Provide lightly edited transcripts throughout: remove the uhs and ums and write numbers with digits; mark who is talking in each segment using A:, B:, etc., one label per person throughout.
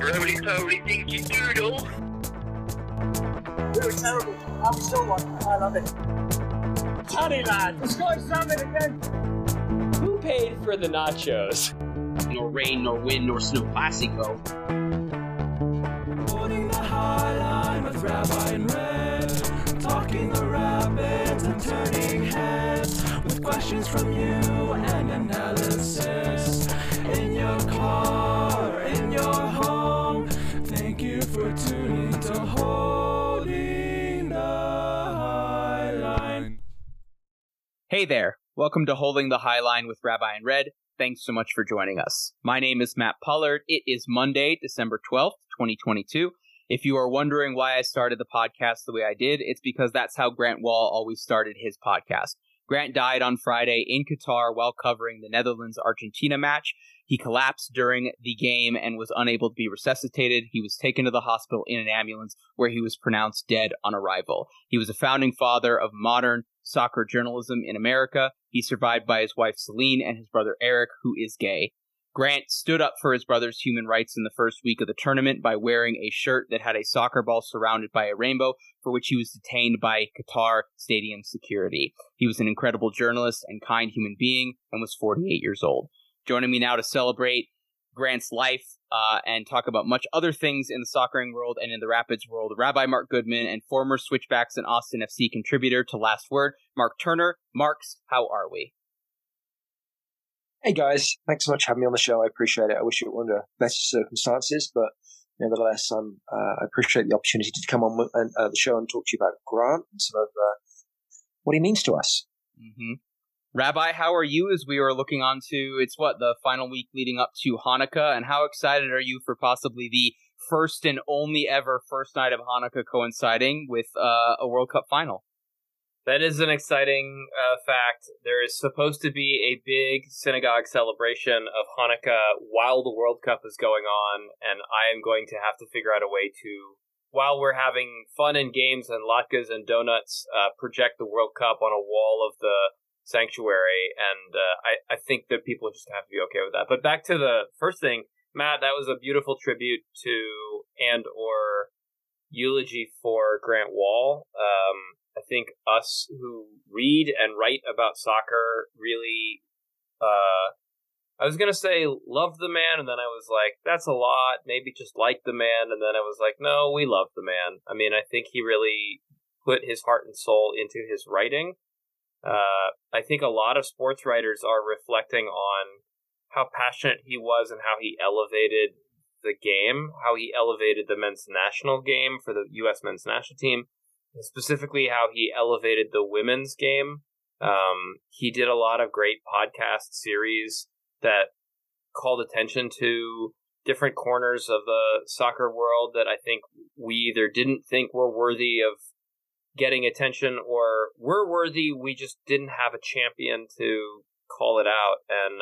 A: roly-poly things you doodle.
B: We were terrible. I'm still one. I love it. Honey lad, the sky's salmon again.
C: Who paid for the nachos?
D: Nor rain, nor wind, nor snow classico.
E: Holding the high line with Rabbi and Red, talking the rabbits and turning heads with questions from you and analysis. In your car, in your home, thank you for tuning to Holding the High Line.
F: Hey there, welcome to Holding the High Line with Rabbi and Red. Thanks so much for joining us. My name is Matt Pollard. It is Monday, December 12th, 2022. If you are wondering why I started the podcast the way I did, it's because that's how Grant Wahl always started his podcast. Grant died on Friday in Qatar while covering the Netherlands-Argentina match. He collapsed during the game and was unable to be resuscitated. He was taken to the hospital in an ambulance where he was pronounced dead on arrival. He was a founding father of modern soccer journalism in America. He's survived by his wife Celine and his brother Eric, who is gay. Grant stood up for his brother's human rights in the first week of the tournament by wearing a shirt that had a soccer ball surrounded by a rainbow, for which he was detained by Qatar stadium security. He was an incredible journalist and kind human being and was 48 years old. Joining me now to celebrate Grant's life and talk about much other things in the soccering world and in the Rapids world, Rabbi Mark Goodman and former Switchbacks and Austin FC contributor to Last Word, Mark Turner. Marks, how are we?
G: Hey guys, thanks so much for having me on the show. I appreciate it. I wish it were under better circumstances, but nevertheless, I appreciate the opportunity to come on the show and talk to you about Grant and sort of what he means to us.
F: Mm-hmm. Rabbi, how are you as we are looking on to, the final week leading up to Hanukkah, and how excited are you for possibly the first and only ever first night of Hanukkah coinciding with a World Cup final?
C: That is an exciting fact. There is supposed to be a big synagogue celebration of Hanukkah while the World Cup is going on, and I am going to have to figure out a way to, while we're having fun and games and latkes and donuts, project the World Cup on a wall of the sanctuary, and I think that people just have to be okay with that. But back to the first thing, Matt, that was a beautiful tribute to and/or eulogy for Grant Wahl. I think us who read and write about soccer really, I was going to say love the man, and then I was like, that's a lot, maybe just like the man, and then I was like, no, we love the man. I mean, I think he really put his heart and soul into his writing. I think a lot of sports writers are reflecting on how passionate he was and how he elevated the game, how he elevated the men's national game for the U.S. men's national team, and specifically how he elevated the women's game. He did a lot of great podcast series that called attention to different corners of the soccer world that I think we either didn't think were worthy of getting attention or were worthy, we just didn't have a champion to call it out. And,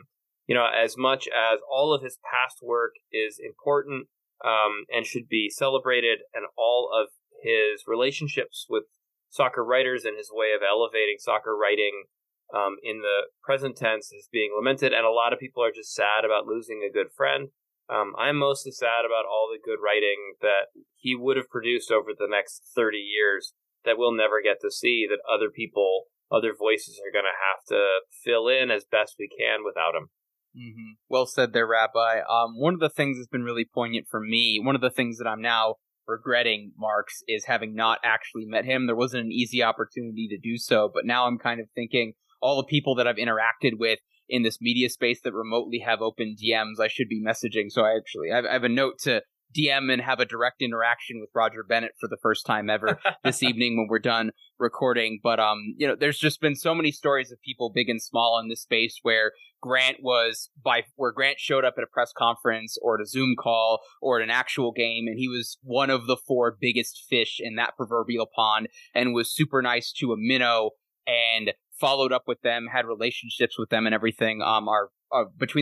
C: as much as all of his past work is important and should be celebrated, and all of his relationships with soccer writers and his way of elevating soccer writing in the present tense is being lamented, and a lot of people are just sad about losing a good friend. I'm mostly sad about all the good writing that he would have produced over the next 30 years that we'll never get to see, that other people, other voices are going to have to fill in as best we can without him.
F: Mm-hmm. Well said there, Rabbi. One of the things that's been really poignant for me, one of the things that I'm now regretting, Marks, is having not actually met him. There wasn't an easy opportunity to do so, but now I'm kind of thinking all the people that I've interacted with in this media space that remotely have open DMs, I should be messaging. So I have a note to DM and have a direct interaction with Roger Bennett for the first time ever this evening when we're done recording. But, there's just been so many stories of people big and small in this space where Grant showed up at a press conference or at a Zoom call or at an actual game, and he was one of the four biggest fish in that proverbial pond and was super nice to a minnow and followed up with them, had relationships with them and everything. Between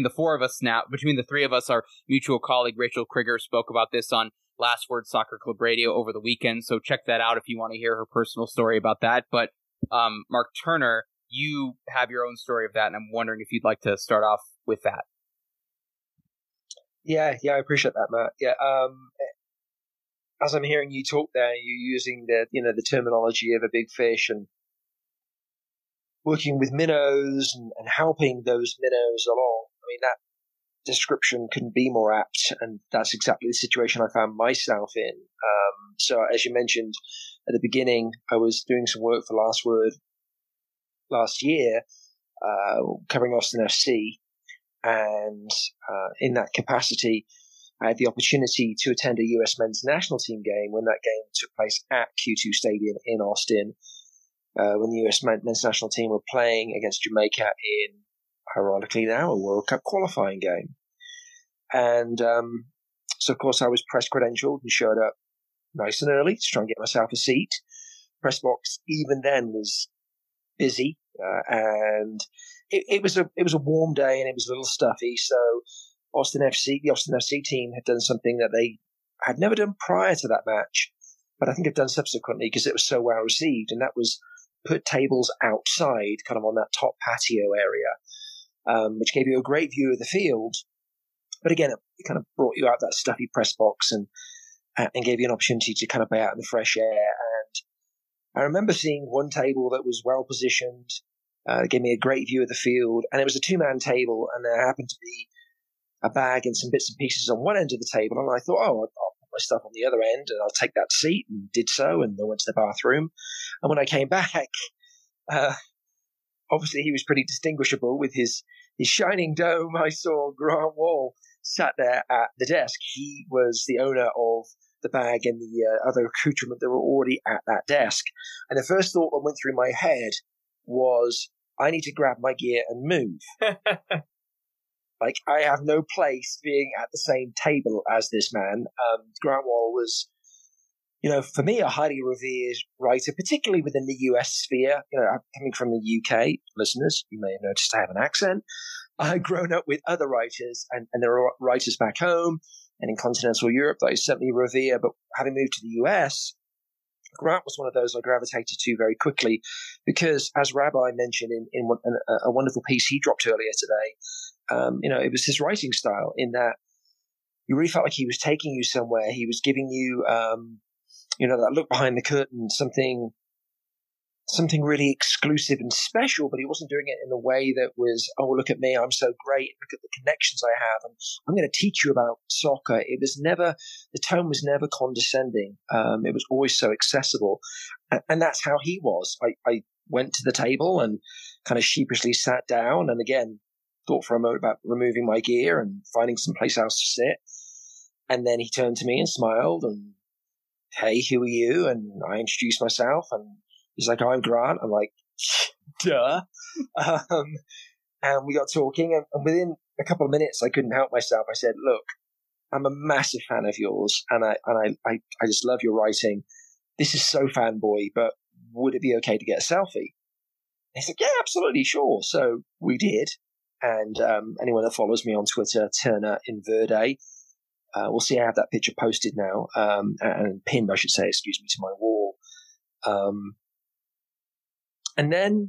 F: the three of us, our mutual colleague Rachel Krieger spoke about this on Last Word Soccer Club Radio over the weekend, so check that out if you want to hear her personal story about that. But Mark Turner, you have your own story of that, and I'm wondering if you'd like to start off with that.
G: Yeah, I appreciate that, Matt. Yeah, as I'm hearing you talk there, you're using the terminology of a big fish and working with minnows and helping those minnows along. I mean, that description couldn't be more apt, and that's exactly the situation I found myself in. So, as you mentioned at the beginning, I was doing some work for Last Word last year, covering Austin FC, and in that capacity, I had the opportunity to attend a US men's national team game when that game took place at Q2 Stadium in Austin, when the US men's national team were playing against Jamaica in, ironically now, a World Cup qualifying game. And so, of course, I was press credentialed and showed up nice and early to try and get myself a seat. Press box even then was busy, and it was a warm day and it was a little stuffy. So the Austin FC team had done something that they had never done prior to that match, but I think have done subsequently because it was so well received, and that was put tables outside, kind of on that top patio area, which gave you a great view of the field. But again, it kind of brought you out that stuffy press box and gave you an opportunity to kind of be out in the fresh air. And I remember seeing one table that was well positioned, gave me a great view of the field, and it was a two-man table, and there happened to be a bag and some bits and pieces on one end of the table, and I thought, I'll put my stuff on the other end, and I'll take that seat, and did so, and I went to the bathroom. And when I came back, obviously he was pretty distinguishable with his shining dome. I saw Grant Wall sat there at the desk. He was the owner of the bag and the other accoutrement that were already at that desk. And the first thought that went through my head was, I need to grab my gear and move. Like, I have no place being at the same table as this man. Grant Wall was, for me, a highly revered writer, particularly within the US sphere. I'm coming from the UK, listeners, you may have noticed I have an accent. I've grown up with other writers, and there are writers back home and in continental Europe that I certainly revere, but having moved to the US, Grant was one of those I gravitated to very quickly because, as Rabbi mentioned in a wonderful piece he dropped earlier today, it was his writing style in that you really felt like he was taking you somewhere. He was giving you, that look behind the curtain, something really exclusive and special, but he wasn't doing it in a way that was, oh, look at me, I'm so great, look at the connections I have, and I'm going to teach you about soccer. The tone was never condescending. It was always so accessible. And that's how he was. I went to the table and kind of sheepishly sat down, and again, thought for a moment about removing my gear and finding some place else to sit. And then he turned to me and smiled and, hey, who are you? And I introduced myself, and he's like, I'm Grant. I'm like, duh. And we got talking, and within a couple of minutes, I couldn't help myself. I said, look, I'm a massive fan of yours, and I just love your writing. This is so fanboy, but would it be okay to get a selfie? He said, yeah, absolutely, sure. So we did. And anyone that follows me on Twitter, Turner Inverde, we'll see I have that picture posted now, and pinned, I should say, to my wall. And then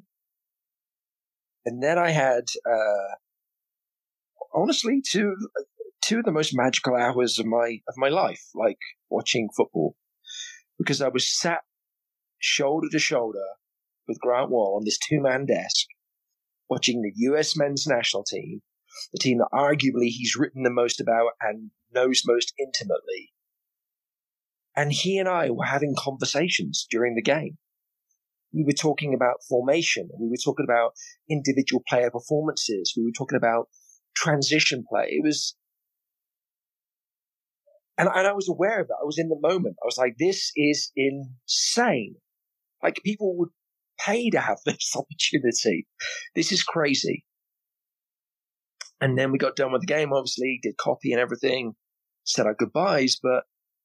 G: I had, honestly, two of the most magical hours of my life, like watching football, because I was sat shoulder to shoulder with Grant Wall on this two-man desk, watching the US men's national team, the team that arguably he's written the most about and knows most intimately. And he and I were having conversations during the game. We were talking about formation. We were talking about individual player performances. We were talking about transition play. It was, and I was aware of that. I was in the moment. I was like, this is insane. Like, people would pay to have this opportunity. This is crazy. And then we got done with the game, obviously, did copy and everything, said our goodbyes, but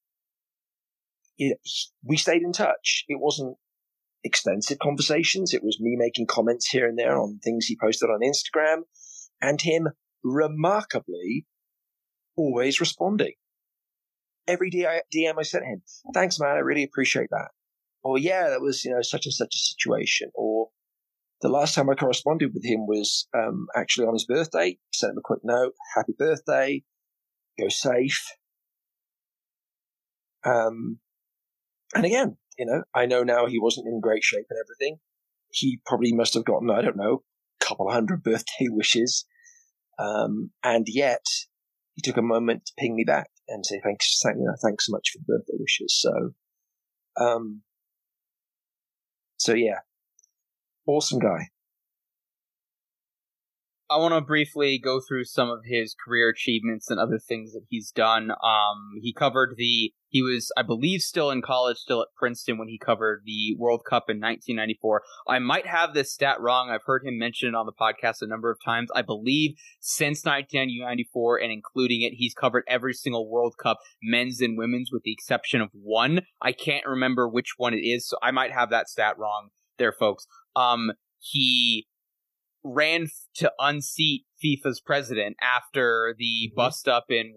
G: we stayed in touch. It wasn't extensive conversations. It was me making comments here and there on things he posted on Instagram, and him remarkably always responding. Every DM I sent him, thanks, man, I really appreciate that. Or, yeah, that was, such and such a situation. Or the last time I corresponded with him was actually on his birthday. Sent him a quick note, happy birthday. go safe. And again, I know now he wasn't in great shape and everything. He probably must have gotten, I don't know, a couple 100 birthday wishes. And yet he took a moment to ping me back and say, thanks so much for the birthday wishes. So yeah, awesome guy.
F: I want to briefly go through some of his career achievements and other things that he's done. He was, I believe, still in college, still at Princeton when he covered the World Cup in 1994. I might have this stat wrong. I've heard him mention it on the podcast a number of times. I believe since 1994 and including it, he's covered every single World Cup, men's and women's, with the exception of one. I can't remember which one it is, so I might have that stat wrong there, folks. He ran to unseat FIFA's president after the bust up in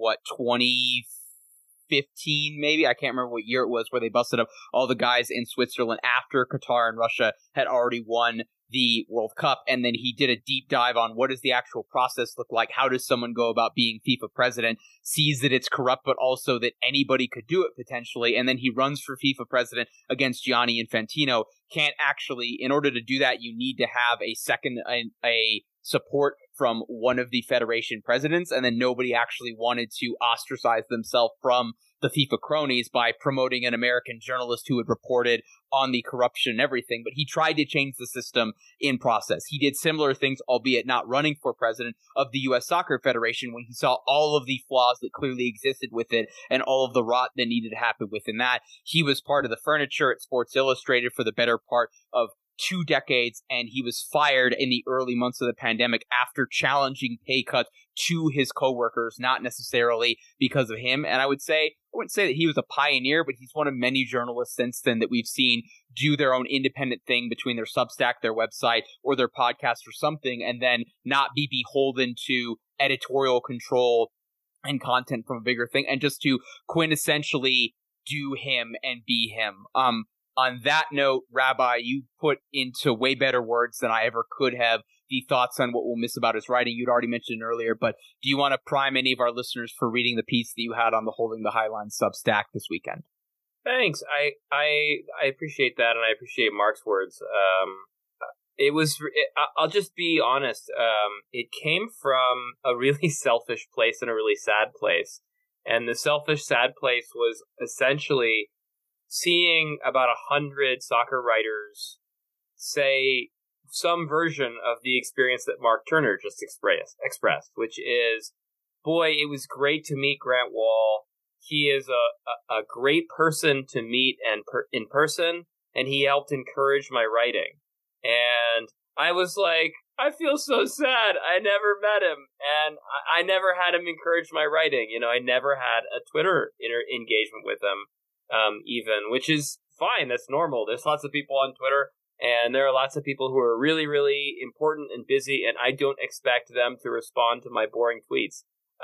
F: 2015, maybe? I can't remember what year it was, where they busted up all the guys in Switzerland after Qatar and Russia had already won the World Cup. And then he did a deep dive on what does the actual process look like? How does someone go about being FIFA president? Sees that it's corrupt, but also that anybody could do it potentially. And then he runs for FIFA president against Gianni Infantino. Can't actually, in order to do that, you need to have a support from one of the federation presidents, and then nobody actually wanted to ostracize themselves from the FIFA cronies by promoting an American journalist who had reported on the corruption and everything. But he tried to change the system in process. He did similar things, albeit not running for president of the U.S. Soccer Federation, when he saw all of the flaws that clearly existed with it and all of the rot that needed to happen within that. He was part of the furniture at Sports Illustrated for the better part of 2 decades, and he was fired in the early months of the pandemic after challenging pay cuts to his coworkers, not necessarily because of him. And I wouldn't say that he was a pioneer, but he's one of many journalists since then that we've seen do their own independent thing between their Substack, their website, or their podcast or something, and then not be beholden to editorial control and content from a bigger thing, and just to quintessentially do him and be him. On that note, Rabbi, you put into way better words than I ever could have the thoughts on what we'll miss about his writing. You'd already mentioned earlier, but do you want to prime any of our listeners for reading the piece that you had on the Holding the Highline Substack this weekend?
C: Thanks. I appreciate that, and I appreciate Mark's words. I'll just be honest. It came from a really selfish place and a really sad place. And the selfish, sad place was essentially seeing about 100 soccer writers say some version of the experience that Mark Turner just expressed, which is, boy, it was great to meet Grant Wahl. He is a great person to meet in person, and he helped encourage my writing. And I was like, I feel so sad. I never met him, and I never had him encourage my writing. I never had a Twitter engagement with him. Even, which is fine. That's normal. There's lots of people on Twitter, and there are lots of people who are really, really important and busy, and I don't expect them to respond to my boring tweets.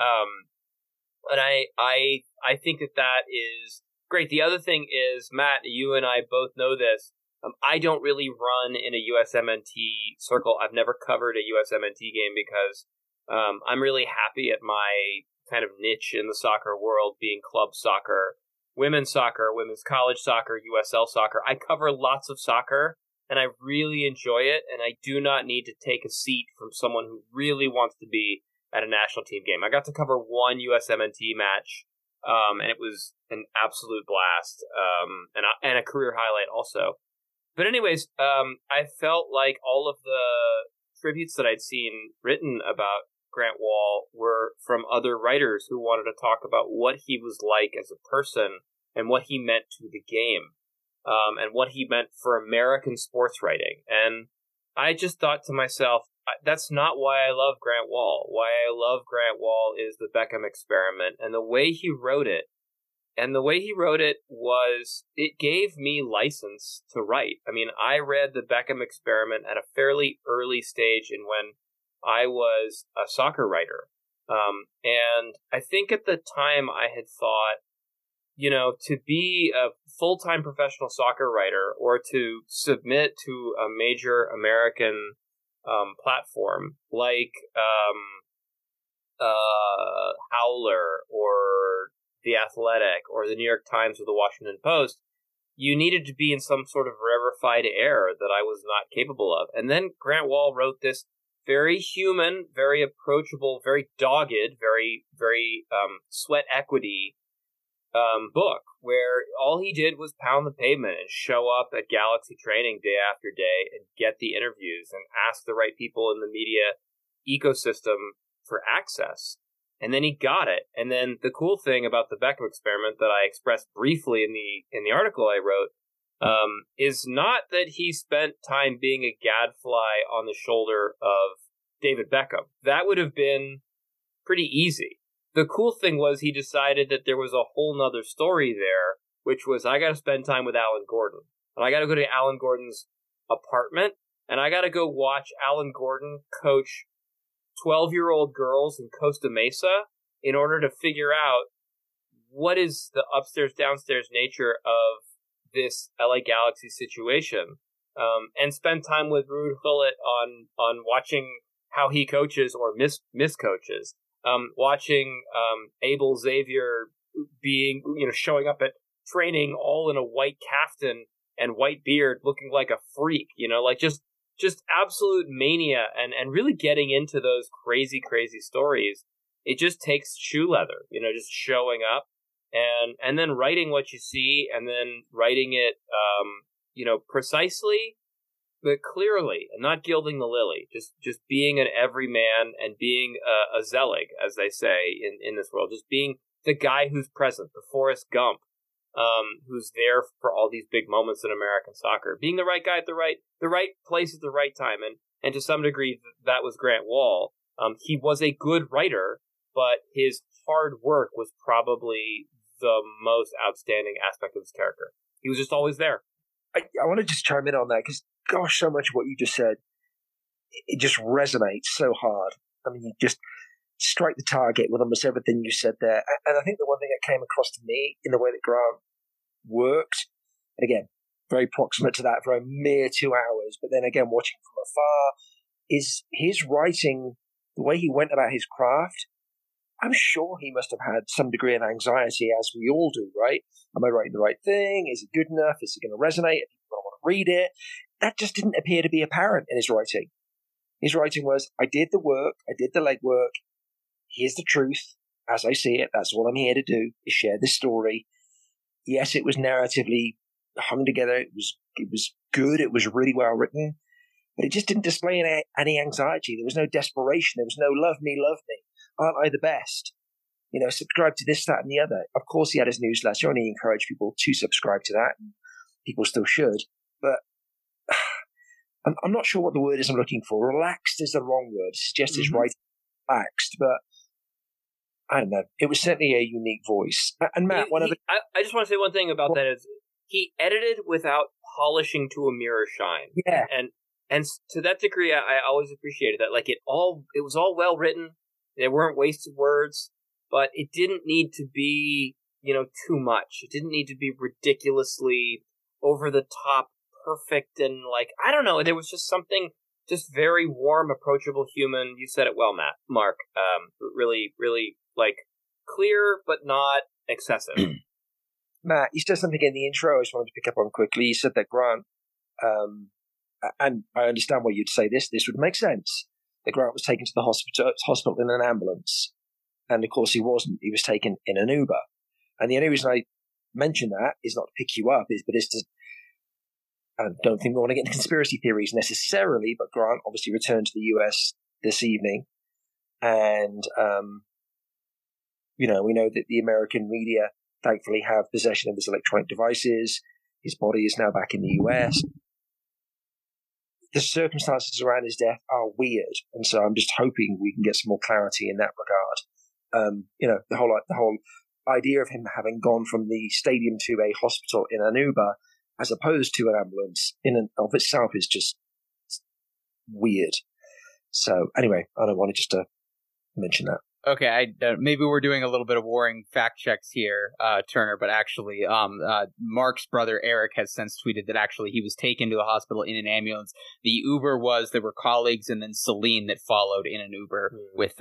C: And I think that is great. The other thing is, Matt, you and I both know this. I don't really run in a USMNT circle. I've never covered a USMNT game because I'm really happy at my kind of niche in the soccer world, being club soccer, women's college soccer, USL soccer. I cover lots of soccer, and I really enjoy it, and I do not need to take a seat from someone who really wants to be at a national team game. I got to cover one USMNT match, and it was an absolute blast, and a career highlight also. But anyways, I felt like all of the tributes that I'd seen written about Grant Wahl were from other writers who wanted to talk about what he was like as a person and what he meant to the game, and what he meant for American sports writing. And I just thought to myself, that's not why I love Grant Wahl. Why I love Grant Wahl is the Beckham Experiment, and the way he wrote it. And the way he wrote it was, it gave me license to write. I mean, I read the Beckham Experiment at a fairly early stage in when I was a soccer writer. And I think at the time I had thought, to be a full-time professional soccer writer or to submit to a major American platform like Howler or The Athletic or the New York Times or the Washington Post, you needed to be in some sort of rarefied air that I was not capable of. And then Grant Wahl wrote this very human, very approachable, very dogged, very, very sweat equity book where all he did was pound the pavement and show up at Galaxy training day after day and get the interviews and ask the right people in the media ecosystem for access. And then he got it. And then the cool thing about the Beckham experiment that I expressed briefly in the article I wrote is not that he spent time being a gadfly on the shoulder of David Beckham. That would have been pretty easy. The cool thing was he decided that there was a whole nother story there, which was I got to spend time with Alan Gordon. And I got to go to Alan Gordon's apartment, and I got to go watch Alan Gordon coach 12-year-old girls in Costa Mesa in order to figure out what is the upstairs-downstairs nature of this LA Galaxy situation, and spend time with Ruud Gullit on watching how he coaches or miscoaches, watching Abel Xavier being, showing up at training all in a white caftan and white beard, looking like a freak, just absolute mania, and really getting into those crazy stories. It just takes shoe leather, just showing up and then writing what you see, and then writing it, precisely, but clearly, and not gilding the lily. Just being an everyman and being a Zelig, as they say in this world. Just being the guy who's present, the Forrest Gump, who's there for all these big moments in American soccer. Being the right guy at the right place at the right time, and to some degree, that was Grant Wahl. He was a good writer, but his hard work was probably the most outstanding aspect of his character. He was just always there.
G: I want to just chime in on that because, gosh, so much of what you just said, it just resonates so hard. I mean, you just strike the target with almost everything you said there. And I think the one thing that came across to me in the way that Grant worked, and again, very proximate to that for a mere 2 hours, but then again, watching from afar, is his writing, the way he went about his craft. I'm sure he must have had some degree of anxiety, as we all do, right? Am I writing the right thing? Is it good enough? Is it going to resonate? If people don't want to read it? That just didn't appear to be apparent in his writing. His writing was, I did the work, I did the legwork, here's the truth, as I see it, that's all I'm here to do, is share this story. Yes, it was narratively hung together, it was good, it was really well written, but it just didn't display any anxiety. There was no desperation, there was no love me, aren't I the best? Subscribe to this, that, and the other. Of course, he had his newsletter, and he encouraged people to subscribe to that, and people still should. But I'm not sure what the word is I'm looking for. Relaxed is the wrong word. It suggests his writing relaxed, but I don't know. It was certainly a unique voice. And Matt,
C: I just want to say one thing about that is he edited without polishing to a mirror shine.
G: Yeah.
C: And to that degree, I always appreciated that. Like it was all well written. There weren't wasted words, but it didn't need to be, too much. It didn't need to be ridiculously over the top, perfect, and I don't know. There was just something just very warm, approachable, human. You said it well, Mark. Really, really clear, but not excessive.
G: Matt, you said something in the intro I just wanted to pick up on quickly. You said that Grant, and I understand why you'd say this would make sense. That Grant was taken to the hospital in an ambulance. And of course he wasn't. He was taken in an Uber. And the only reason I mention that is not to pick you up, is to, I don't think we want to get into conspiracy theories necessarily, but Grant obviously returned to the US this evening. And, we know that the American media thankfully have possession of his electronic devices. His body is now back in the US. The circumstances around his death are weird, and so I'm just hoping we can get some more clarity in that regard. The whole idea of him having gone from the stadium to a hospital in an Uber, as opposed to an ambulance, in and of itself is just weird. So anyway, I wanted just to mention that.
F: Okay, maybe we're doing a little bit of warring fact checks here, Turner, but actually, Mark's brother Eric has since tweeted that actually he was taken to the hospital in an ambulance. The Uber there were colleagues, and then Celine that followed in an Uber with that.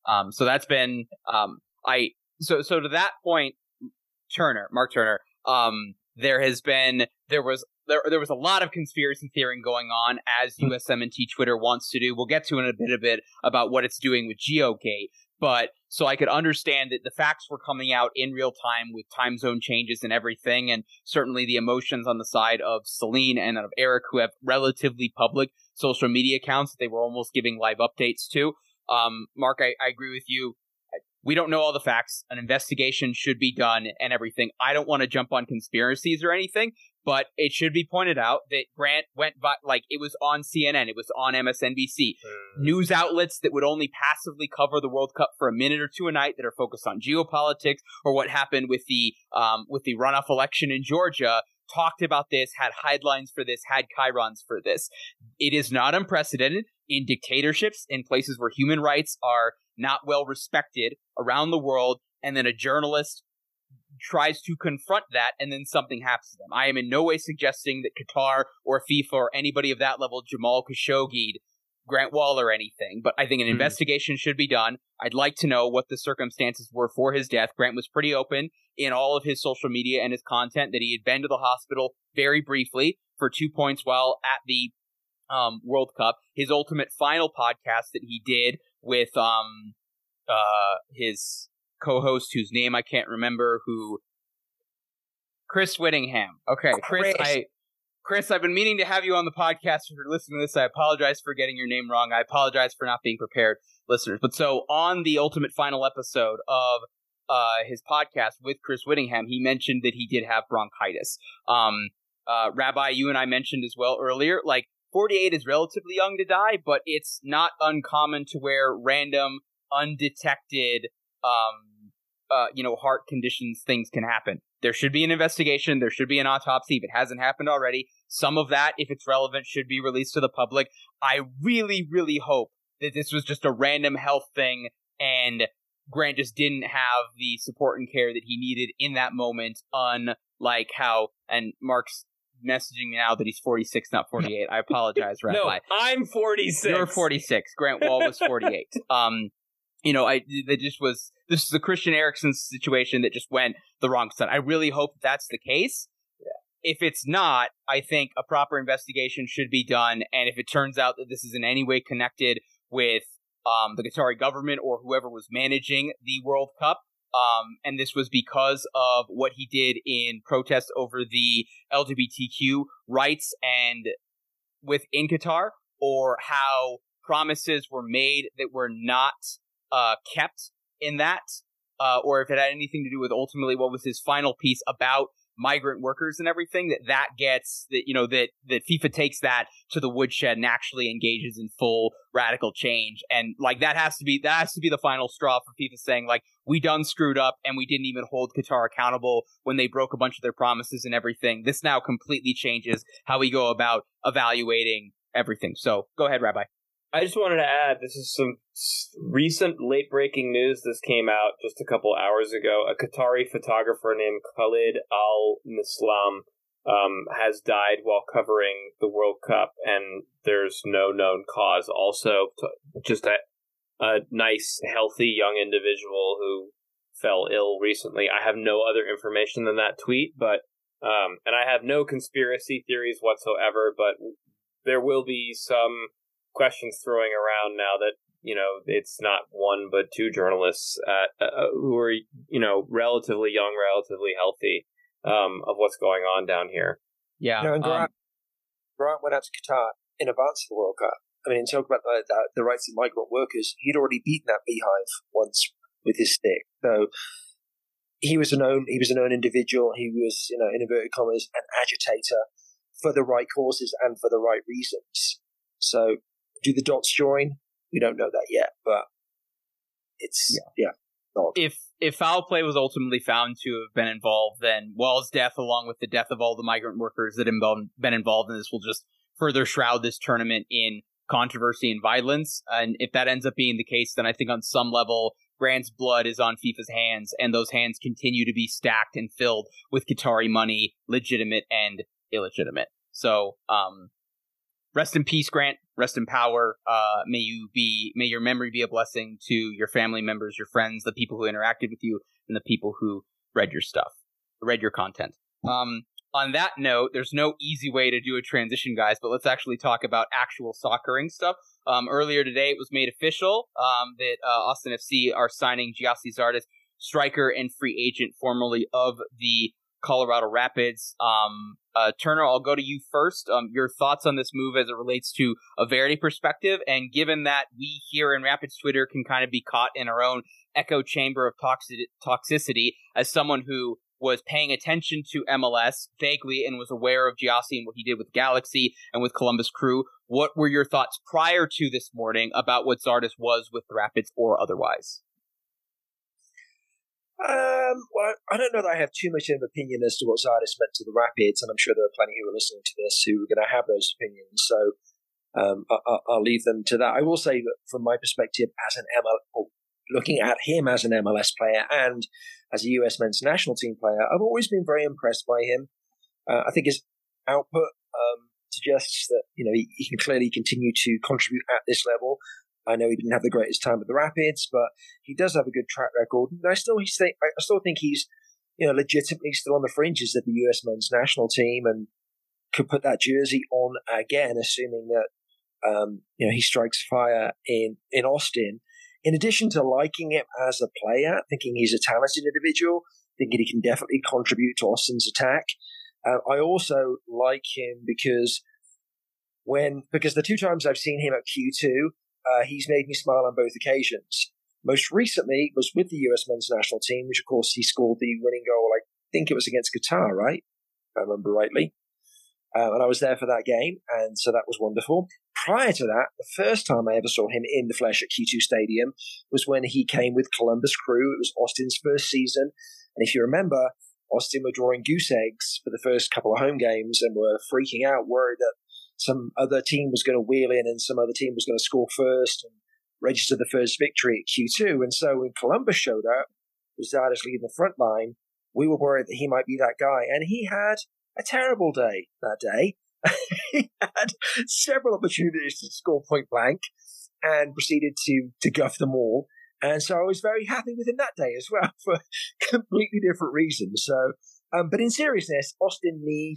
F: So that's been so to that point, Mark Turner. There was a lot of conspiracy theory going on, as USMNT Twitter wants to do. We'll get to in a bit about what it's doing with GeoGate. But so I could understand that the facts were coming out in real time with time zone changes and everything, and certainly the emotions on the side of Celine and of Eric, who have relatively public social media accounts that they were almost giving live updates to. Mark, I agree with you. We don't know all the facts. An investigation should be done and everything. I don't want to jump on conspiracies or anything, but it should be pointed out that Grant went by, like, it was on CNN, it was on MSNBC. News outlets that would only passively cover the World Cup for a minute or two a night that are focused on geopolitics or what happened with the runoff election in Georgia talked about this, had headlines for this, had chyrons for this. It is not unprecedented in dictatorships, in places where human rights are not well respected around the world, and then a journalist tries to confront that, and then something happens to them. I am in no way suggesting that Qatar or FIFA or anybody of that level, Jamal Khashoggi, Grant Wall or anything, but I think an investigation should be done. I'd like to know what the circumstances were for his death. Grant was pretty open in all of his social media and his content that he had been to the hospital very briefly for 2 points while at the World Cup. His ultimate final podcast that he did with his co-host, whose name I can't remember, Chris Whittingham. Okay, Chris, I've been meaning to have you on the podcast. If you're listening to this, I apologize for getting your name wrong. I apologize for not being prepared, listeners. But so on the ultimate final episode of his podcast with Chris Whittingham, he mentioned that he did have bronchitis. Rabbi, you and I mentioned as well earlier, like, 48 is relatively young to die, but it's not uncommon to where random, undetected, heart conditions, things can happen. There should be an investigation. There should be an autopsy if it hasn't happened already. Some of that, if it's relevant, should be released to the public. I really, really hope that this was just a random health thing and Grant just didn't have the support and care that he needed in that moment, unlike how, and Mark's messaging me now that he's 46, not 48. I apologize, Rabbi.
C: No, I'm 46.
F: You're 46. Grant Wall was 48. This is a Christian Eriksen situation that just went the wrong side. I really hope that's the case. Yeah. If it's not, I think a proper investigation should be done. And if it turns out that this is in any way connected with the Qatari government or whoever was managing the World Cup, and this was because of what he did in protest over the LGBTQ rights and within Qatar, or how promises were made that were not kept in that, or if it had anything to do with ultimately what was his final piece about migrant workers and everything, that FIFA takes that to the woodshed and actually engages in full radical change. And like that has to be the final straw for FIFA saying, like, we done screwed up and we didn't even hold Qatar accountable when they broke a bunch of their promises and everything. This now completely changes how we go about evaluating everything. So go ahead, Rabbi.
C: I just wanted to add, this is some recent late-breaking news. This came out just a couple hours ago. A Qatari photographer named Khalid Al-Mislam has died while covering the World Cup, and there's no known cause. Also, just a nice, healthy, young individual who fell ill recently. I have no other information than that tweet, but and I have no conspiracy theories whatsoever, but there will be some questions throwing around now that, it's not one but two journalists who are, relatively young, relatively healthy, of what's going on down here.
F: Yeah.
G: And Grant went out to Qatar in advance of the World Cup. I mean, talk about the rights of migrant workers. He'd already beaten that beehive once with his stick. So he was a known individual. He was, in inverted commas, an agitator for the right causes and for the right reasons. So, do the dots join? We don't know that yet, but it's odd.
F: If foul play was ultimately found to have been involved, then Wall's death, along with the death of all the migrant workers that have been involved in this, will just further shroud this tournament in controversy and violence. And if that ends up being the case, then I think on some level, Grant's blood is on FIFA's hands, and those hands continue to be stacked and filled with Qatari money, legitimate and illegitimate. So, Rest in peace, Grant. Rest in power. May your memory be a blessing to your family members, your friends, the people who interacted with you, and the people who read your content. On that note, there's no easy way to do a transition, guys, but let's actually talk about actual soccering stuff. Earlier today, it was made official that Austin FC are signing Gyasi Zardes, striker and free agent formerly of the Colorado Rapids. Turner, I'll go to you first. Your thoughts on this move as it relates to a Verity perspective, and given that we here in Rapids Twitter can kind of be caught in our own echo chamber of toxicity, as someone who was paying attention to MLS vaguely and was aware of Gyasi and what he did with Galaxy and with Columbus Crew, what were your thoughts prior to this morning about what Zardes was with the Rapids or otherwise?
G: Well, I don't know that I have too much of an opinion as to what Zardes meant to the Rapids, and I'm sure there are plenty who are listening to this who are going to have those opinions, so I'll leave them to that. I will say that from my perspective as an looking at him as an MLS player and as a US men's national team player, I've always been very impressed by him. I think his output suggests that he can clearly continue to contribute at this level. I know he didn't have the greatest time with the Rapids, but he does have a good track record. And I still think he's legitimately still on the fringes of the US men's national team and could put that jersey on again, assuming that he strikes fire in Austin. In addition to liking him as a player, thinking he's a talented individual, thinking he can definitely contribute to Austin's attack, I also like him because the two times I've seen him at Q2, he's made me smile on both occasions. Most recently was with the US men's national team, which of course he scored the winning goal, I think it was against Qatar, right? If I remember rightly. And I was there for that game, and so that was wonderful. Prior to that, the first time I ever saw him in the flesh at Q2 Stadium was when he came with Columbus Crew. It was Austin's first season. And if you remember, Austin were drawing goose eggs for the first couple of home games and were freaking out, worried that some other team was going to wheel in and some other team was going to score first and register the first victory at Q2. And so when Columbus showed up, with Zardes leading the front line, we were worried that he might be that guy. And he had a terrible day that day. He had several opportunities to score point blank and proceeded to guff them all. And so I was very happy with him that day as well for completely different reasons. So, but in seriousness, Austin need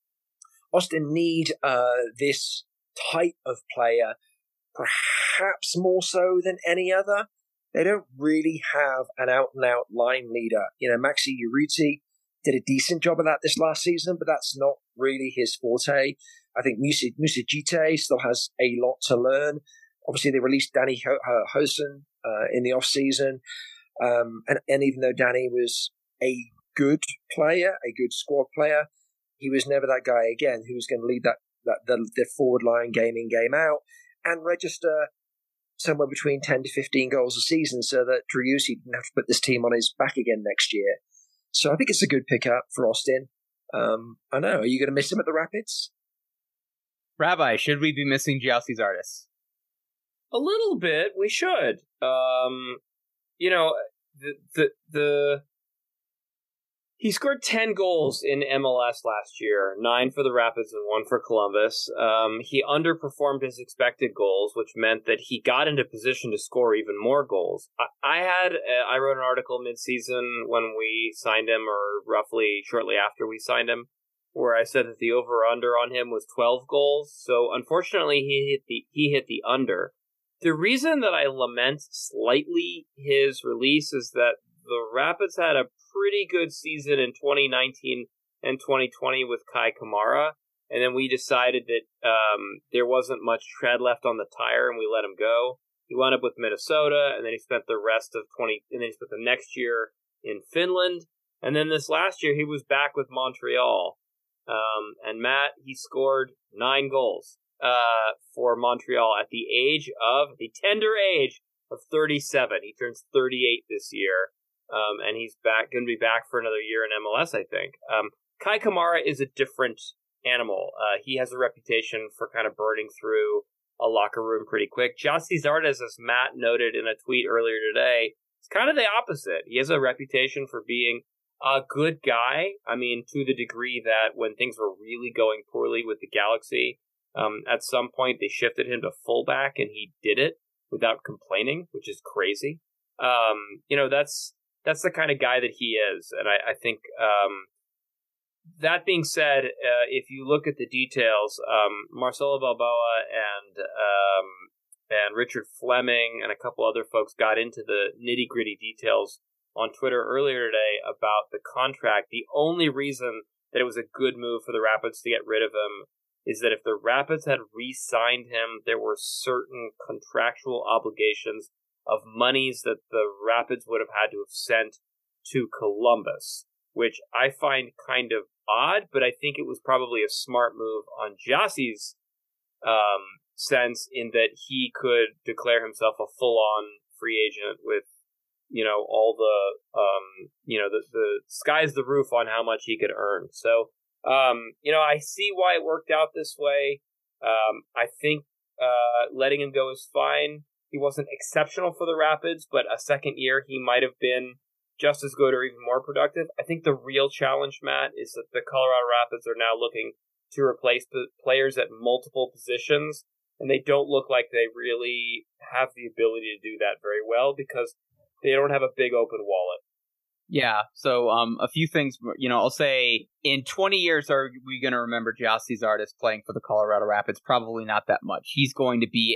G: this type of player, perhaps more so than any other. They don't really have an out-and-out line leader. Maxi Urruti did a decent job of that this last season, but that's not really his forte. I think Moussa Djite still has a lot to learn. Obviously, they released Danny Hosen in the off-season. And even though Danny was a good player, a good squad player, he was never that guy again who was going to lead the forward line game in, game out and register somewhere between 10 to 15 goals a season so that Driussi didn't have to put this team on his back again next year. So I think it's a good pickup for Austin. I know. Are you going to miss him at the Rapids?
F: Rabbi, should we be missing Gyasi Zardes?
C: A little bit. We should. He scored 10 goals in MLS last year, 9 for the Rapids and 1 for Columbus. He underperformed his expected goals, which meant that he got into position to score even more goals. I wrote an article mid-season when we signed him, or roughly shortly after we signed him, where I said that the over-under on him was 12 goals. So unfortunately, he hit the under. The reason that I lament slightly his release is that the Rapids had a pretty good season in 2019 and 2020 with Kai Kamara, and then we decided that there wasn't much tread left on the tire, and we let him go. He wound up with Minnesota, and then he spent the next year in Finland, and then this last year he was back with Montreal. And Matt, he scored 9 goals for Montreal at the tender age of 37. He turns 38 this year. And he's going to be back for another year in MLS, I think. Kai Kamara is a different animal. He has a reputation for kind of burning through a locker room pretty quick. Gyasi Zardes, as Matt noted in a tweet earlier today, is kind of the opposite. He has a reputation for being a good guy. I mean, to the degree that when things were really going poorly with the Galaxy, At some point, they shifted him to fullback, and he did it without complaining, which is crazy. That's the kind of guy that he is, and I think. That being said, if you look at the details, Marcelo Balboa and Richard Fleming and a couple other folks got into the nitty-gritty details on Twitter earlier today about the contract. The only reason that it was a good move for the Rapids to get rid of him is that if the Rapids had re-signed him, there were certain contractual obligations of monies that the Rapids would have had to have sent to Columbus, which I find kind of odd, but I think it was probably a smart move on Jassi's sense, in that he could declare himself a full-on free agent with, all the sky's the roof on how much he could earn. So, I see why it worked out this way. I think letting him go is fine. He wasn't exceptional for the Rapids, but a second year he might have been just as good or even more productive. I think the real challenge, Matt, is that the Colorado Rapids are now looking to replace the players at multiple positions, and they don't look like they really have the ability to do that very well because they don't have a big open wallet.
F: Yeah, so a few things, I'll say in 20 years, are we going to remember Gyasi Zardes playing for the Colorado Rapids? Probably not that much. He's going to be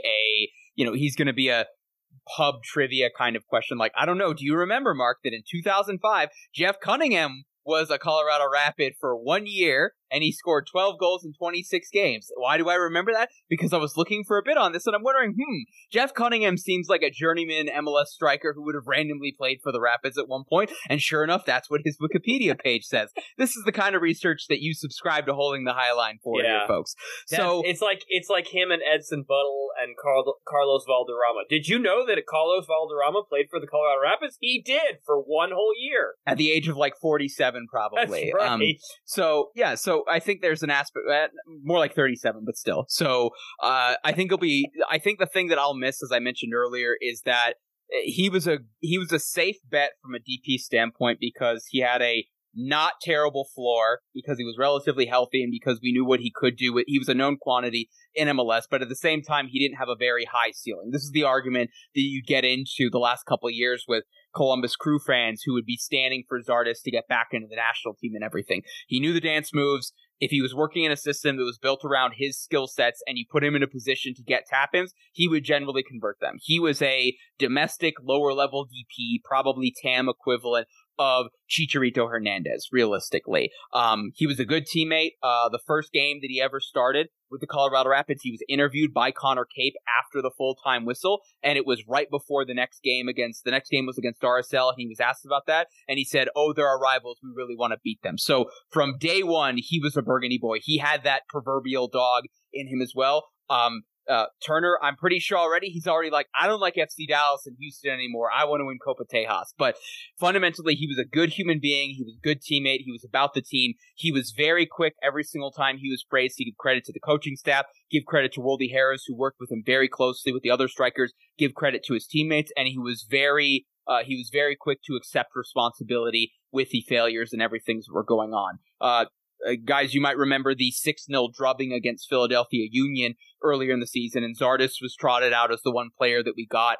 F: a pub trivia kind of question. Like, I don't know, do you remember, Mark, that in 2005, Jeff Cunningham was a Colorado Rapid for 1 year, and he scored 12 goals in 26 games. Why do I remember that? Because I was looking for a bit on this, and I'm wondering, Jeff Cunningham seems like a journeyman MLS striker who would have randomly played for the Rapids at one point, and sure enough, that's what his Wikipedia page says. This is the kind of research that you subscribe to Holding the High Line for here, folks. So
C: it's like him and Edson Buttle and Carlos Valderrama. Did you know that Carlos Valderrama played for the Colorado Rapids? He did for 1 whole year.
F: At the age of like 47, probably.
C: That's right.
F: So I think there's an aspect, more like 37, but still. So I think the thing that I'll miss, as I mentioned earlier, is that he was a safe bet from a DP standpoint because he had a not terrible floor, because he was relatively healthy and because we knew what he could do. He was a known quantity in MLS, but at the same time, he didn't have a very high ceiling. This is the argument that you get into the last couple of years with Columbus Crew fans who would be standing for Zardes to get back into the national team and everything. He knew the dance moves. If he was working in a system that was built around his skill sets and you put him in a position to get tap-ins, he would generally convert them. He was a domestic, lower-level DP, probably TAM equivalent of Chicharito Hernandez, realistically. He was a good teammate. The first game that he ever started with the Colorado Rapids, he was interviewed by Connor Cape after the full-time whistle, and it was right before the next game was against RSL, and he was asked about that, and he said, they're our rivals, we really want to beat them. So from day one, he was a Burgundy boy. He had that proverbial dog in him as well. Turner, I'm pretty sure he's already like, I don't like FC Dallas and Houston anymore. I want to win Copa Tejas. But fundamentally, he was a good human being. He was a good teammate. He was about the team. He was very quick every single time he was praised. He give credit to the coaching staff, give credit to Woldy Harris, who worked with him very closely with the other strikers, give credit to his teammates, and he was very quick to accept responsibility with the failures and everything that were going on. Guys, you might remember the 6-0 drubbing against Philadelphia Union earlier in the season, and Zardes was trotted out as the one player that we got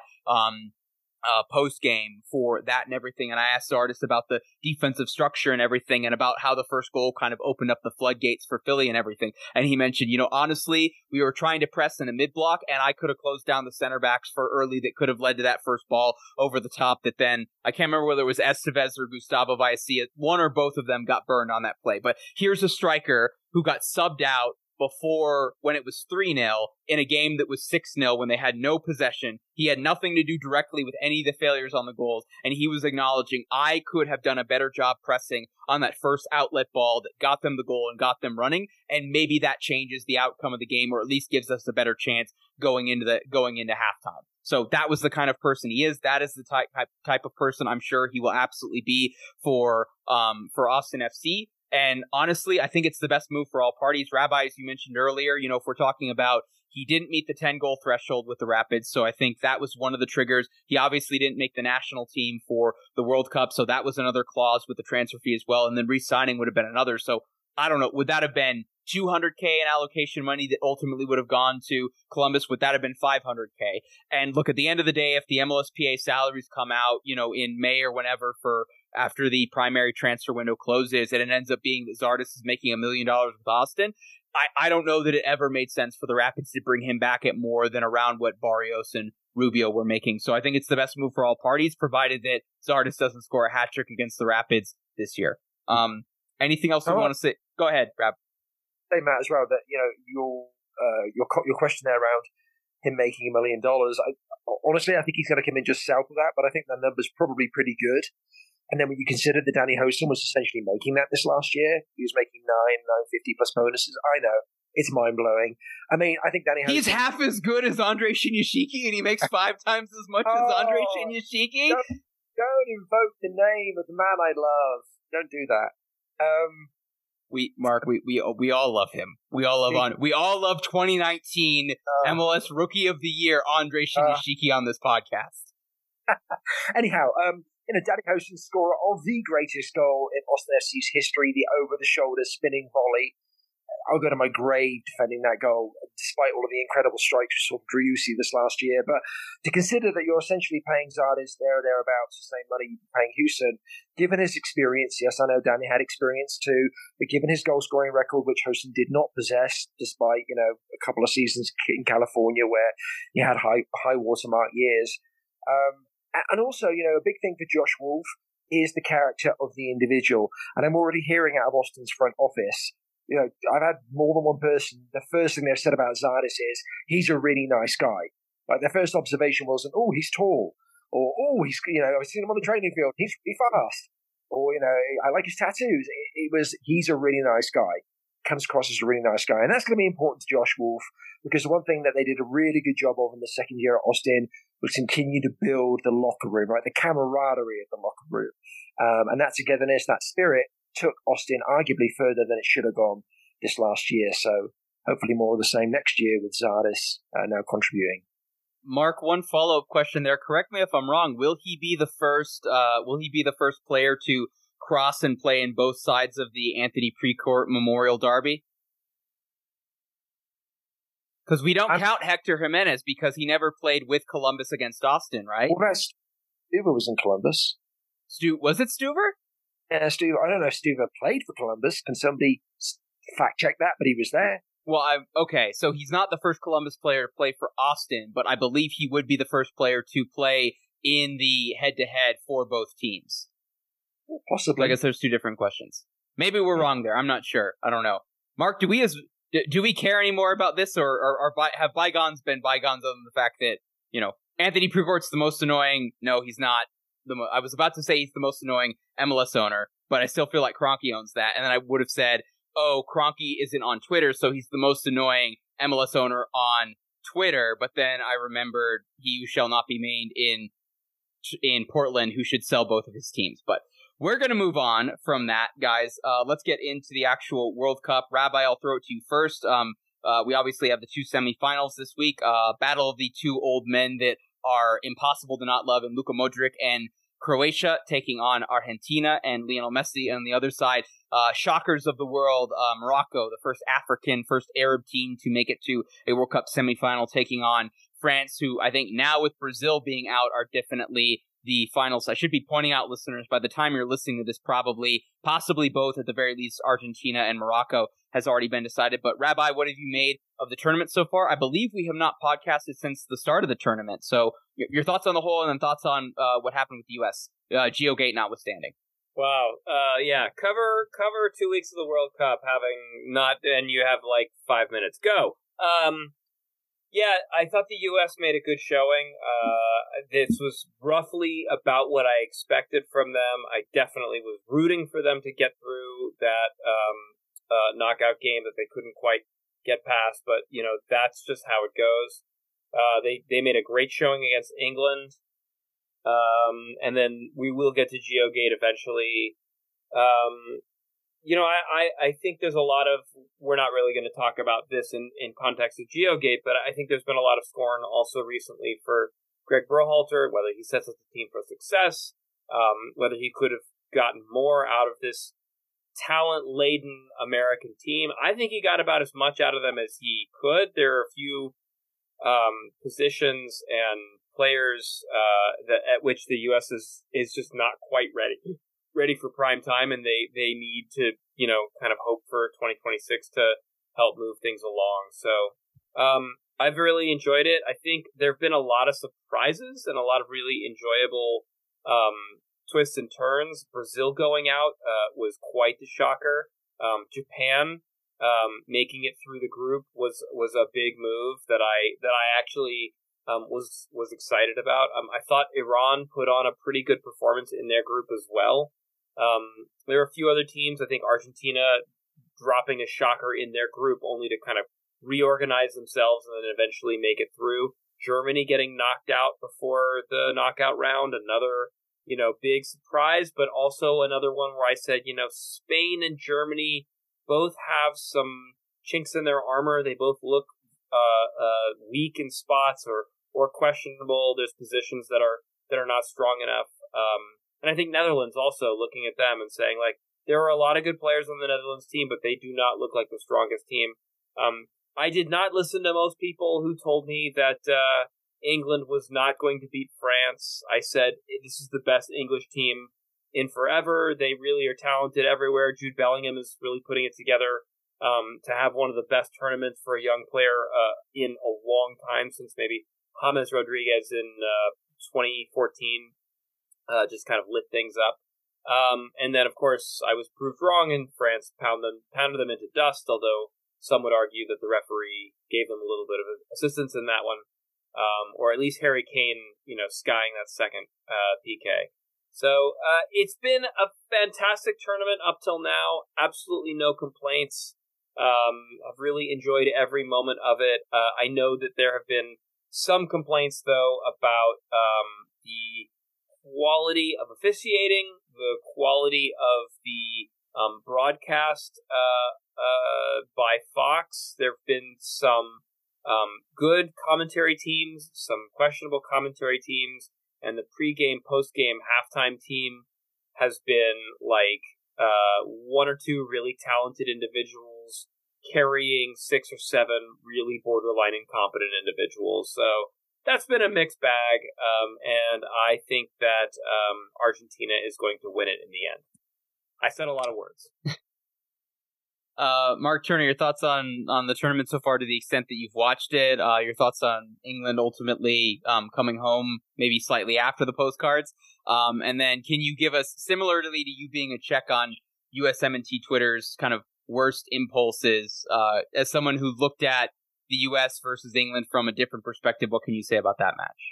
F: post-game for that and everything, and I asked Zardes about the defensive structure and everything, and about how the first goal kind of opened up the floodgates for Philly and everything, and he mentioned, honestly, we were trying to press in a mid-block, and I could have closed down the center backs for early that could have led to that first ball over the top that then, I can't remember whether it was Estevez or Gustavo Vallecilla, one or both of them got burned on that play, but here's a striker who got subbed out before, when it was 3-0 in a game that was 6-0 when they had no possession. He had nothing to do directly with any of the failures on the goals, and he was acknowledging, I could have done a better job pressing on that first outlet ball that got them the goal and got them running, and maybe that changes the outcome of the game, or at least gives us a better chance going into halftime. So that was the kind of person he is. That is the type of person I'm sure he will absolutely be for Austin FC. And honestly, I think it's the best move for all parties. Rabbi, as you mentioned earlier, if we're talking about he didn't meet the 10-goal threshold with the Rapids, so I think that was one of the triggers. He obviously didn't make the national team for the World Cup, so that was another clause with the transfer fee as well, and then re-signing would have been another. So I don't know, would that have been $200K in allocation money that ultimately would have gone to Columbus? Would that have been $500K? And look, at the end of the day, if the MLSPA salaries come out, in May or whenever after the primary transfer window closes, and it ends up being that Zardes is making $1 million with Austin, I don't know that it ever made sense for the Rapids to bring him back at more than around what Barrios and Rubio were making. So I think it's the best move for all parties, provided that Zardes doesn't score a hat trick against the Rapids this year. Anything else you want to say? Go ahead, Rab.
G: Say, Matt, as well, that your question there around him making $1 million. Honestly, I think he's going to come in just south of that, but I think that number's probably pretty good. And then when you consider that Danny Hoesen was essentially making that this last year, he was making $950 plus bonuses. I know, it's mind blowing. I mean, I think Danny Hoesen,
F: he's half as good as Andrei Shinyashiki, and he makes 5 times as much as Andrei Shinyashiki.
G: Don't invoke the name of the man I love. Don't do that.
F: We all love him. We all love 2019 MLS Rookie of the Year Andrei Shinyashiki on this podcast.
G: Anyhow, Danny Hoesen, scorer of the greatest goal in Austin FC's history, the over-the-shoulder spinning volley. I'll go to my grave defending that goal, despite all of the incredible strikes we saw from Driussi this last year. But to consider that you're essentially paying Zardes there or thereabouts the same money you're paying Hoesen, given his experience, yes, I know Danny had experience too, but given his goal-scoring record, which Hoesen did not possess, despite, a couple of seasons in California where he had high watermark years. And also, a big thing for Josh Wolff is the character of the individual. And I'm already hearing out of Austin's front office, I've had more than one person, the first thing they've said about Zardes is, he's a really nice guy. Like, their first observation wasn't, oh, he's tall. Or, oh, he's, I've seen him on the training field, he's fast. Or, I like his tattoos. It was, he's a really nice guy. Comes across as a really nice guy. And that's going to be important to Josh Wolff, because the one thing that they did a really good job of in the second year at Austin was continue to build the locker room, right? The camaraderie of the locker room. And that togetherness, that spirit, took Austin arguably further than it should have gone this last year. So hopefully more of the same next year with Zardes now contributing.
F: Mark, one follow-up question there. Correct me if I'm wrong. Will he be the first player to cross and play in both sides of the Anthony Precourt Memorial Derby? Because we don't count Hector Jimenez because he never played with Columbus against Austin, right?
G: Well, Stuver was in Columbus.
F: Was it Stuver?
G: Yeah, Stuver. I don't know if Stuver played for Columbus. Can somebody fact check that? But he was there.
F: Well, okay, so he's not the first Columbus player to play for Austin, but I believe he would be the first player to play in the head-to-head for both teams.
G: Possibly.
F: I guess there's 2 different questions. Maybe we're wrong there. I'm not sure. I don't know. Mark, do we care any more about this, or have bygones been bygones other than the fact that, Anthony Precourt's the most annoying? No, he's not. I was about to say he's the most annoying MLS owner, but I still feel like Kroenke owns that. And then I would have said, oh, Kroenke isn't on Twitter, so he's the most annoying MLS owner on Twitter. But then I remembered he who shall not be named in Portland, who should sell both of his teams. But we're going to move on from that, guys. Let's get into the actual World Cup. Rabbi, I'll throw it to you first. We obviously have the 2 semifinals this week. Battle of the 2 old men that are impossible to not love, in Luka Modric and Croatia taking on Argentina and Lionel Messi. And on the other side, shockers of the world, Morocco, the first African, first Arab team to make it to a World Cup semifinal, taking on France, who I think now with Brazil being out are definitely the finals. I should be pointing out, listeners, by the time you're listening to this, possibly both, at the very least, Argentina and Morocco has already been decided. But Rabbi, what have you made of the tournament so far? I believe we have not podcasted since the start of the tournament. So your thoughts on the whole, and then thoughts on what happened with the U.S., GeoGate notwithstanding.
C: Wow. Yeah. Cover 2 weeks of the World Cup, and you have like 5 minutes. Go. Yeah, I thought the U.S. made a good showing. This was roughly about what I expected from them. I definitely was rooting for them to get through that knockout game that they couldn't quite get past, but that's just how it goes. They made a great showing against England, and then we will get to GeoGate eventually. I think there's a lot of, we're not really going to talk about this in context of GeoGate, but I think there's been a lot of scorn also recently for Greg Berhalter, whether he sets up the team for success, whether he could have gotten more out of this talent-laden American team. I think he got about as much out of them as he could. There are a few positions and players that at which the U.S. is just not quite ready for prime time, and they need to, kind of hope for 2026 to help move things along. So I've really enjoyed it. I think there have been a lot of surprises and a lot of really enjoyable twists and turns. Brazil going out was quite the shocker. Japan making it through the group was a big move that I actually was excited about. I thought Iran put on a pretty good performance in their group as well. There are a few other teams. I think Argentina dropping a shocker in their group only to kind of reorganize themselves and then eventually make it through. Germany getting knocked out before the knockout round, another, big surprise, but also another one where I said, Spain and Germany both have some chinks in their armor. They both look weak in spots or questionable. There's positions that are not strong enough. And I think Netherlands also, looking at them and saying, like, there are a lot of good players on the Netherlands team, but they do not look like the strongest team. I did not listen to most people who told me that England was not going to beat France. I said, this is the best English team in forever. They really are talented everywhere. Jude Bellingham is really putting it together to have one of the best tournaments for a young player in a long time, since maybe James Rodriguez in 2014 just kind of lit things up. And then, of course, I was proved wrong, and France pounded them into dust, although some would argue that the referee gave them a little bit of assistance in that one. Or at least Harry Kane, skying that second PK. So it's been a fantastic tournament up till now. Absolutely no complaints. I've really enjoyed every moment of it. I know that there have been some complaints, though, about the quality of officiating, the quality of the broadcast by Fox. There have been some good commentary teams, some questionable commentary teams, and the pregame, postgame, halftime team has been like one or two really talented individuals carrying 6 or 7 really borderline incompetent individuals. So that's been a mixed bag, and I think that Argentina is going to win it in the end. I said a lot of words.
F: Mark Turner, your thoughts on the tournament so far to the extent that you've watched it, your thoughts on England ultimately coming home maybe slightly after the postcards, and then can you give us, similarly to you being a check on USMNT Twitter's kind of worst impulses, as someone who looked at the US versus England from a different perspective, what can you say about that match?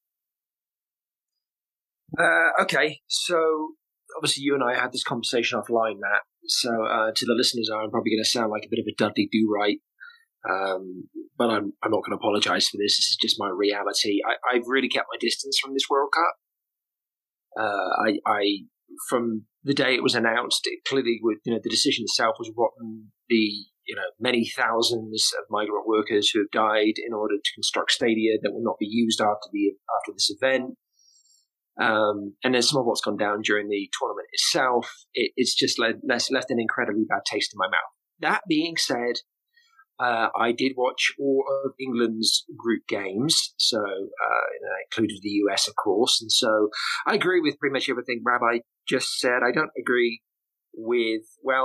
G: Okay, so obviously you and I had this conversation offline, Matt. So to the listeners, I'm probably going to sound like a bit of a Dudley Do-Right, but I'm not going to apologise for this. This is just my reality. I've really kept my distance from this World Cup. I from the day it was announced, it clearly the decision itself was rotten. The many thousands of migrant workers who have died in order to construct stadia that will not be used after this event. And then some of what's gone down during the tournament itself, it's just left an incredibly bad taste in my mouth. That being said, I did watch all of England's group games, so included the US, of course, and so I agree with pretty much everything Rabbi just said. I don't agree with,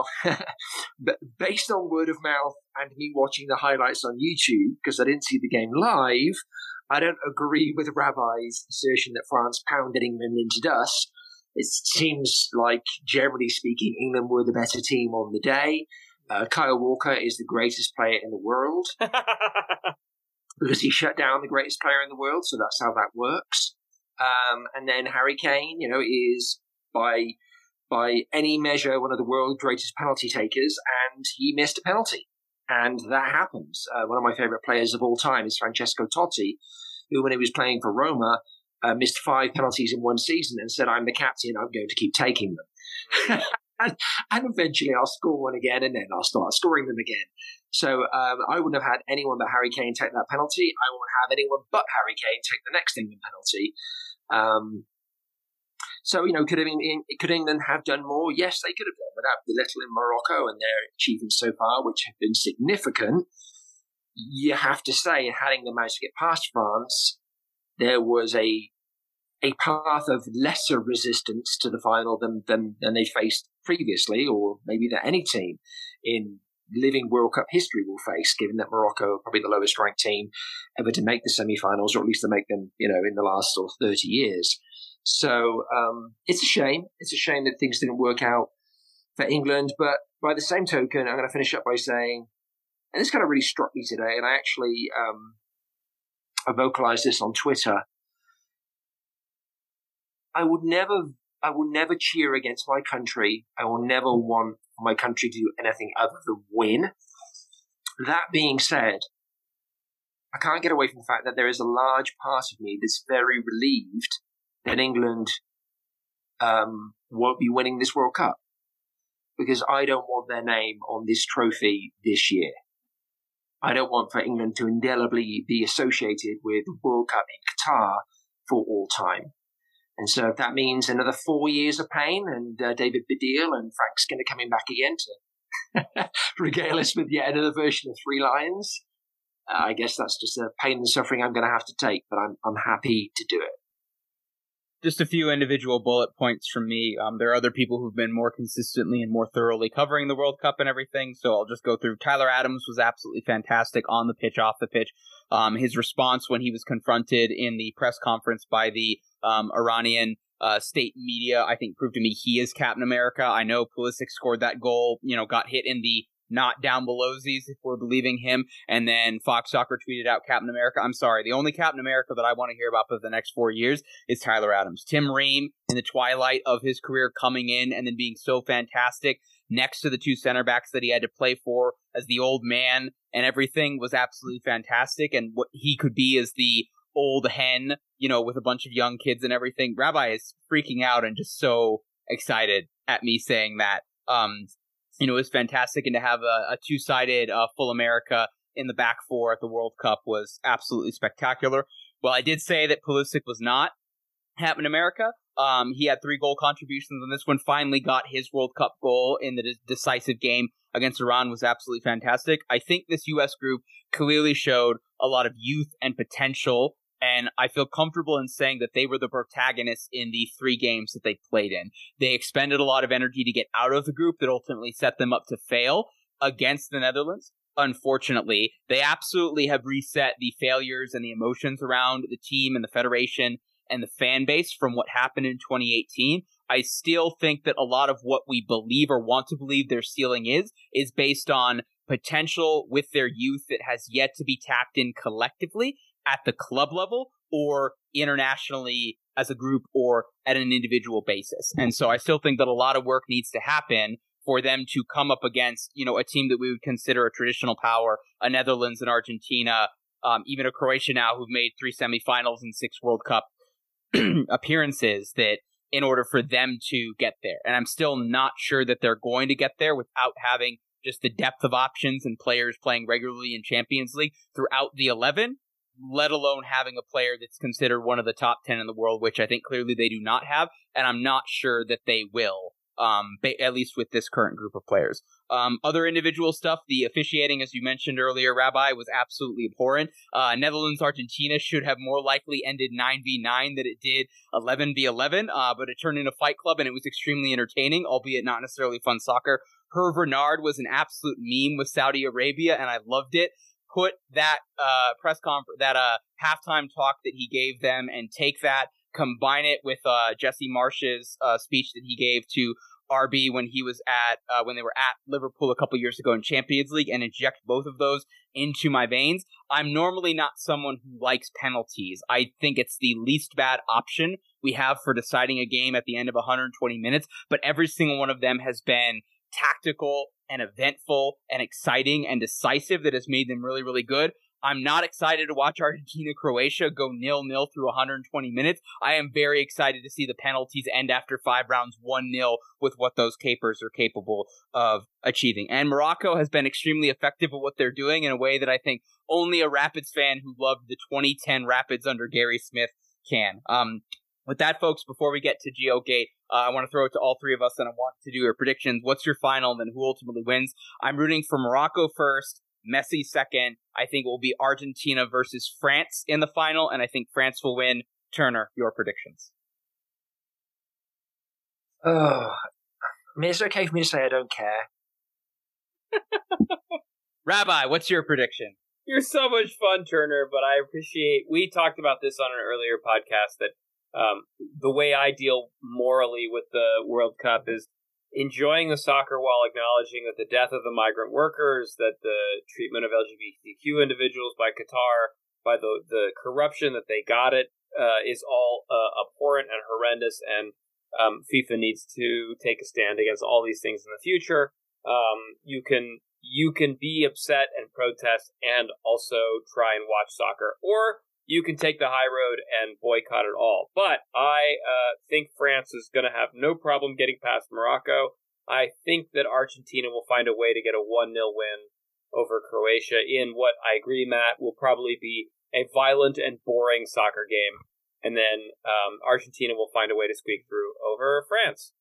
G: based on word of mouth and me watching the highlights on YouTube, because I didn't see the game live, I don't agree with Rabbi's assertion that France pounded England into dust. It seems like, generally speaking, England were the better team on the day. Kyle Walker is the greatest player in the world because he shut down the greatest player in the world, so that's how that works. And then Harry Kane, is by any measure one of the world's greatest penalty takers, and he missed a penalty. And that happens. One of my favourite players of all time is Francesco Totti, who, when he was playing for Roma, missed 5 penalties in one season and said, "I'm the captain, I'm going to keep taking them." and eventually I'll score one again, and then I'll start scoring them again. So I wouldn't have had anyone but Harry Kane take that penalty. I won't have anyone but Harry Kane take the next England penalty. So, could England have done more? Yes, they could have done, without belittling Morocco and their achievements so far, which have been significant. You have to say, having them managed to get past France, there was a path of lesser resistance to the final than they faced previously, or maybe that any team in living World Cup history will face, given that Morocco are probably the lowest ranked team ever to make the semi-finals, or at least to make them, in the last sort of 30 years. So it's a shame. It's a shame that things didn't work out for England. But by the same token, I'm going to finish up by saying, and this kind of really struck me today, and I actually I vocalized this on Twitter. I will never cheer against my country. I will never want my country to do anything other than win. That being said, I can't get away from the fact that there is a large part of me that's very relieved that England won't be winning this World Cup, because I don't want their name on this trophy this year. I don't want for England to indelibly be associated with the World Cup in Qatar for all time. And so if that means another 4 years of pain, and David Baddiel and Frank Skinner coming back again to regale us with yet another version of Three Lions, I guess that's just a pain and suffering I'm going to have to take, but I'm happy to do it.
F: Just a few individual bullet points from me. There are other people who've been more consistently and more thoroughly covering the World Cup and everything, so I'll just go through. Tyler Adams was absolutely fantastic on the pitch, off the pitch. His response when he was confronted in the press conference by the Iranian state media, I think, proved to me he is Captain America. I know Pulisic scored that goal, got hit in the not down belowsies, if we're believing him, and then Fox Soccer tweeted out Captain America. I'm sorry, the only Captain America that I want to hear about for the next 4 years is Tyler Adams. Tim Ream, in the twilight of his career, coming in and then being so fantastic next to the two center backs that he had to play for as the old man and everything, was absolutely fantastic, and what he could be as the old hen, with a bunch of young kids and everything. Rabbi is freaking out and just so excited at me saying that. It was fantastic, and to have a two-sided full America in the back four at the World Cup was absolutely spectacular. Well, I did say that Pulisic was not Captain America. He had 3 goal contributions on this one, finally got his World Cup goal in the decisive game against Iran, was absolutely fantastic. I think this U.S. group clearly showed a lot of youth and potential, and I feel comfortable in saying that they were the protagonists in the 3 games that they played in. They expended a lot of energy to get out of the group that ultimately set them up to fail against the Netherlands. Unfortunately, they absolutely have reset the failures and the emotions around the team and the federation and the fan base from what happened in 2018. I still think that a lot of what we believe or want to believe their ceiling is based on potential with their youth that has yet to be tapped in collectively at the club level or internationally as a group or at an individual basis. And so I still think that a lot of work needs to happen for them to come up against, a team that we would consider a traditional power, a Netherlands and Argentina, even a Croatia now who've made 3 semifinals and 6 World Cup appearances, that in order for them to get there. And I'm still not sure that they're going to get there without having just the depth of options and players playing regularly in Champions League throughout the 11, let alone having a player that's considered one of the top 10 in the world, which I think clearly they do not have, and I'm not sure that they will, at least with this current group of players. Other individual stuff, the officiating, as you mentioned earlier, Rabbi, was absolutely abhorrent. Netherlands-Argentina should have more likely ended 9v9 than it did 11v11, but it turned into Fight Club, and it was extremely entertaining, albeit not necessarily fun soccer. Hervé Renard was an absolute meme with Saudi Arabia, and I loved it. Put that press conference, that halftime talk that he gave them, and take that, combine it with Jesse Marsh's speech that he gave to RB when he was when they were at Liverpool a couple years ago in Champions League, and inject both of those into my veins. I'm normally not someone who likes penalties. I think it's the least bad option we have for deciding a game at the end of 120 minutes, but every single one of them has been tactical and eventful and exciting and decisive that has made them really, really good. I'm not excited to watch Argentina-Croatia go 0-0 through 120 minutes. I am very excited to see the penalties end after 5 rounds 1-0 with what those capers are capable of achieving. And Morocco has been extremely effective at what they're doing in a way that I think only a Rapids fan who loved the 2010 Rapids under Gary Smith can. With that, folks, before we get to GeoGate, I want to throw it to all three of us, and I want to do your predictions. What's your final, and then who ultimately wins? I'm rooting for Morocco first, Messi second. I think it will be Argentina versus France in the final, and I think France will win. Turner, your predictions.
G: Oh, I mean, it's okay for me to say I don't care.
F: Rabbi, what's your prediction?
C: You're so much fun, Turner, but I appreciate... We talked about this on an earlier podcast that the way I deal morally with the World Cup is enjoying the soccer while acknowledging that the death of the migrant workers, that the treatment of LGBTQ individuals by Qatar, by the corruption that they got it, is all abhorrent and horrendous, and FIFA needs to take a stand against all these things in the future. You can be upset and protest and also try and watch soccer, or you can take the high road and boycott it all. But I think France is going to have no problem getting past Morocco. I think that Argentina will find a way to get a 1-0 win over Croatia in what, I agree, Matt, will probably be a violent and boring soccer game. And then Argentina will find a way to squeak through over France.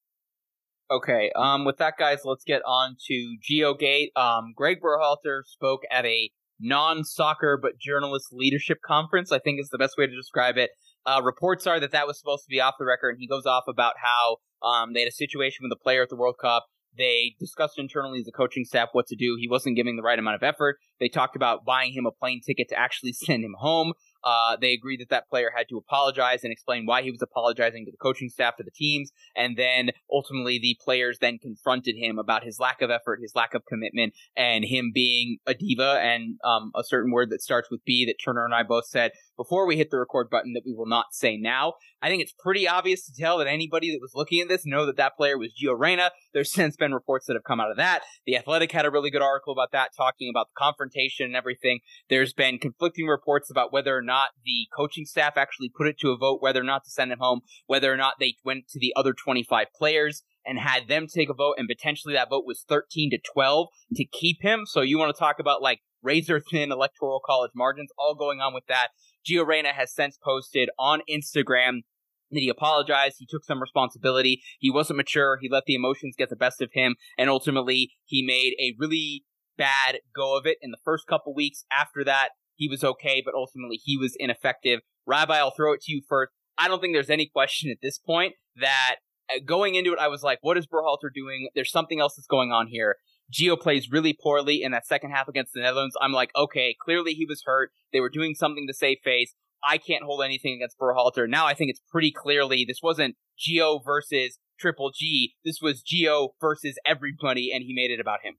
F: Okay, with that, guys, let's get on to GeoGate. Greg Berhalter spoke at a non-soccer but journalist leadership conference, I think is the best way to describe it. Reports are that was supposed to be off the record, and he goes off about how they had a situation with a player at the World Cup. They discussed internally as a coaching staff what to do. He wasn't giving the right amount of effort. They talked about buying him a plane ticket to actually send him home. They agreed that player had to apologize and explain why he was apologizing to the coaching staff, to the teams, and then ultimately the players then confronted him about his lack of effort, his lack of commitment, and him being a diva, and a certain word that starts with B that Turner and I both said before we hit the record button that we will not say now. I think it's pretty obvious to tell that anybody that was looking at this know that player was Gio Reyna. There's since been reports that have come out of that. The Athletic had a really good article about that, talking about the confrontation and everything. There's been conflicting reports about whether or not the coaching staff actually put it to a vote whether or not to send him home, whether or not they went to the other 25 players and had them take a vote, and potentially that vote was 13-12 to keep him. So you want to talk about like razor-thin electoral college margins, all going on with that. Gio Reyna has since posted on Instagram that he apologized, he took some responsibility, he wasn't mature, he let the emotions get the best of him, and ultimately he made a really bad go of it in the first couple weeks. After that, he was okay, but ultimately he was ineffective. Rabbi, I'll throw it to you first. I don't think there's any question at this point that going into it, I was like, what is Berhalter doing? There's something else that's going on here. Gio plays really poorly in that second half against the Netherlands. I'm like, okay, clearly he was hurt. They were doing something to save face. I can't hold anything against Berhalter. Now I think it's pretty clearly this wasn't Gio versus Triple G. This was Gio versus everybody, and he made it about him.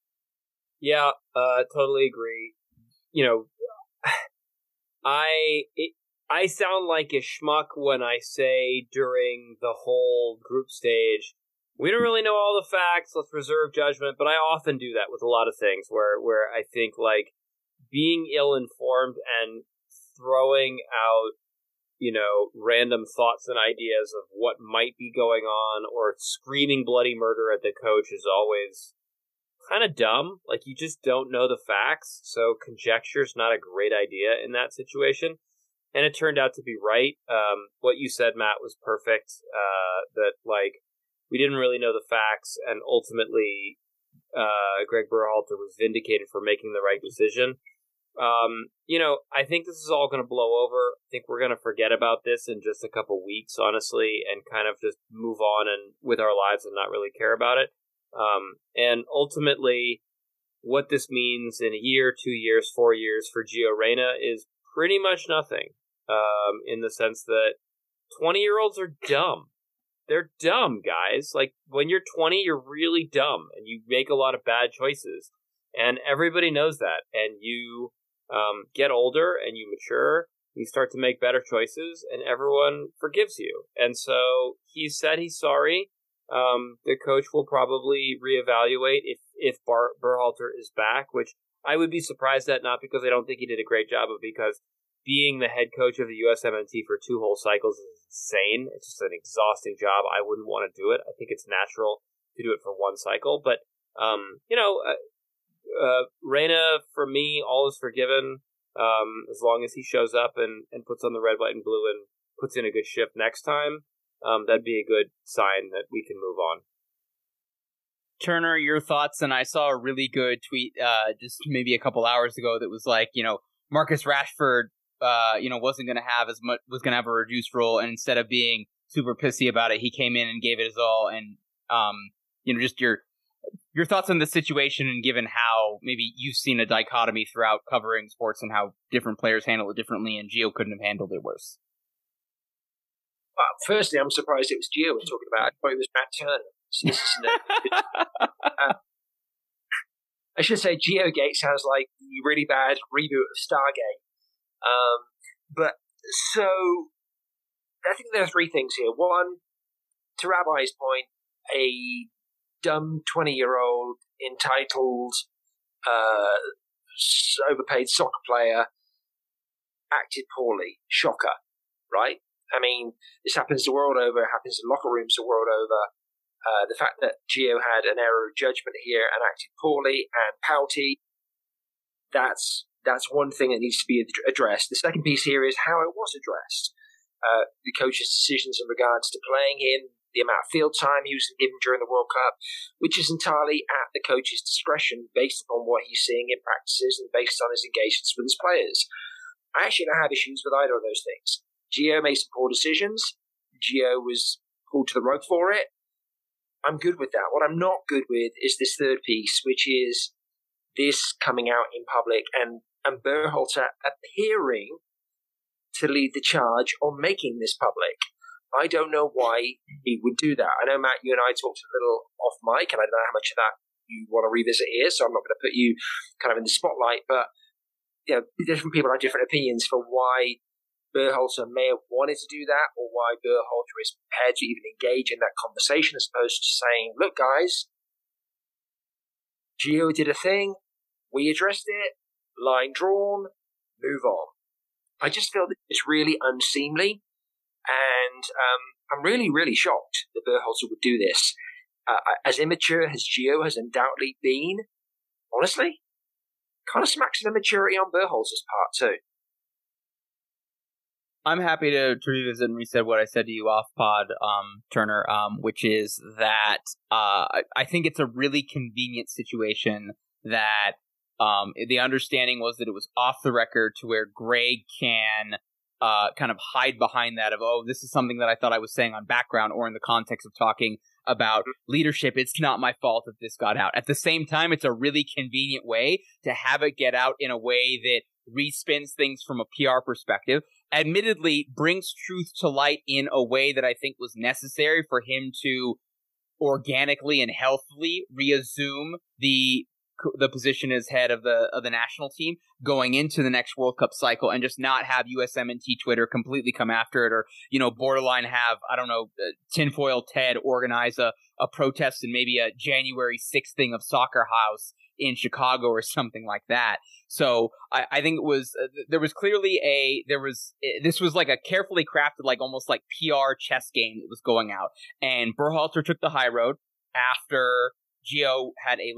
C: Yeah, totally agree. You know, I sound like a schmuck when I say during the whole group stage, we don't really know all the facts, let's reserve judgment, but I often do that with a lot of things where I think, like, being ill-informed and throwing out, you know, random thoughts and ideas of what might be going on, or screaming bloody murder at the coach is always kind of dumb. Like, you just don't know the facts, so conjecture is not a great idea in that situation. And it turned out to be right. What you said, Matt, was perfect. That, like, we didn't really know the facts, and ultimately Greg Berhalter was vindicated for making the right decision. You know, I think this is all going to blow over. I think we're going to forget about this in just a couple weeks, honestly, and kind of just move on and with our lives and not really care about it. And ultimately, what this means in a year, 2 years, 4 years for Gio Reyna is pretty much nothing, in the sense that 20-year-olds are dumb. They're dumb, guys. Like, when you're 20, you're really dumb, and you make a lot of bad choices. And everybody knows that. And you get older, and you mature, you start to make better choices, and everyone forgives you. And so he said he's sorry. The coach will probably reevaluate if Berhalter is back, which I would be surprised at, not because I don't think he did a great job, but because being the head coach of the USMNT for 2 whole cycles is insane. It's just an exhausting job. I wouldn't want to do it. I think it's natural to do it for 1 cycle. But, you know, Reyna, for me, all is forgiven, as long as he shows up and puts on the red, white, and blue and puts in a good shift next time, that'd be a good sign that we can move on.
F: Turner, your thoughts? And I saw a really good tweet just maybe a couple hours ago that was like, Marcus Rashford, wasn't going to have as much, was going to have a reduced role, and instead of being super pissy about it, he came in and gave it his all. And just your thoughts on the situation, and given how maybe you've seen a dichotomy throughout covering sports and how different players handle it differently, and Gio couldn't have handled it worse.
G: Well, firstly, I'm surprised it was Gio we're talking about. I thought it was Matt Turner. So this is I should say GeoGate sounds like the really bad reboot of Stargate. But so I think there are three things here. One, to Rabbi's point, a dumb 20-year-old entitled, overpaid soccer player acted poorly. Shocker, right? I mean, this happens the world over. It happens in locker rooms the world over. The fact that Gio had an error of judgment here and acted poorly and pouty, that's one thing that needs to be addressed. The second piece here is how it was addressed. The coach's decisions in regards to playing him, the amount of field time he was given during the World Cup, which is entirely at the coach's discretion based upon what he's seeing in practices and based on his engagements with his players. I actually don't have issues with either of those things. Gio made some poor decisions. Gio was pulled to the rug for it. I'm good with that. What I'm not good with is this third piece, which is this coming out in public and Berhalter appearing to lead the charge on making this public. I don't know why he would do that. I know, Matt, you and I talked a little off mic, and I don't know how much of that you want to revisit here, so I'm not going to put you kind of in the spotlight, but different people have different opinions for why Berhalter may have wanted to do that, or why Berhalter is prepared to even engage in that conversation, as opposed to saying, look, guys, Gio did a thing, we addressed it, line drawn, move on. I just feel that it's really unseemly, and I'm really, really shocked that Berhalter would do this. As immature as Gio has undoubtedly been, honestly, kind of smacks of immaturity on Berhalter's part too.
F: I'm happy to revisit and reset what I said to you off pod, Turner, which is that I think it's a really convenient situation that the understanding was that it was off the record to where Greg can kind of hide behind that of, this is something that I thought I was saying on background or in the context of talking about leadership. It's not my fault that this got out. At the same time, it's a really convenient way to have it get out in a way that respins things from a PR perspective. Admittedly, brings truth to light in a way that I think was necessary for him to organically and healthily reassume the position as head of the national team going into the next World Cup cycle, and just not have USMNT Twitter completely come after it, or borderline have, I don't know, Tinfoil Ted organize a protest in maybe a January 6th thing of Soccer House in Chicago or something like that. So I think it was there was clearly this was like a carefully crafted, like almost like PR chess game that was going out, and Berhalter took the high road after Gio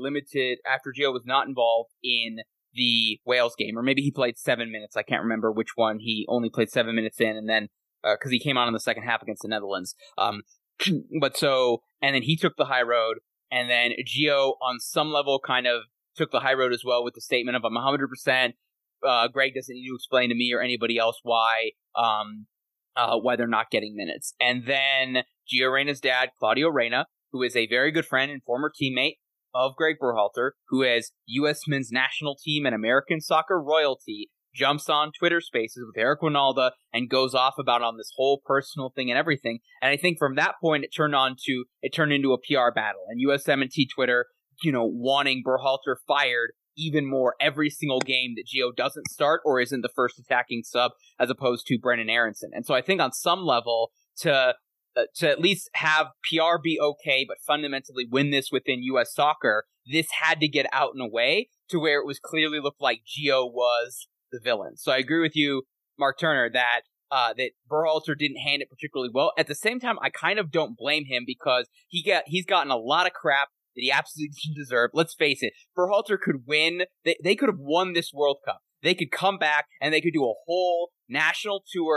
F: was not involved in the Wales game, or maybe he played 7 minutes. I can't remember which one. He only played 7 minutes in, and then because he came on in the second half against the Netherlands. And then he took the high road, and then Gio on some level kind of took the high road as well with the statement of, I'm 100%. Greg doesn't need to explain to me or anybody else why they're not getting minutes. And then Gio Reyna's dad, Claudio Reyna, who is a very good friend and former teammate of Greg Berhalter, who has U.S. men's national team and American soccer royalty, jumps on Twitter Spaces with Eric Winalda and goes off about on this whole personal thing and everything. And I think from that point, it turned into a PR battle, and USMNT Twitter, wanting Berhalter fired even more every single game that Gio doesn't start or isn't the first attacking sub, as opposed to Brennan Aronson. And so I think on some level, to at least have PR be okay, but fundamentally win this within U.S. soccer, this had to get out in a way to where it was clearly looked like Gio was the villain. So I agree with you, Mark Turner, that Berhalter didn't hand it particularly well. At the same time, I kind of don't blame him, because he's gotten a lot of crap that he absolutely didn't deserve. Let's face it, Berhalter could win. They could have won this World Cup. They could come back and they could do a whole national tour,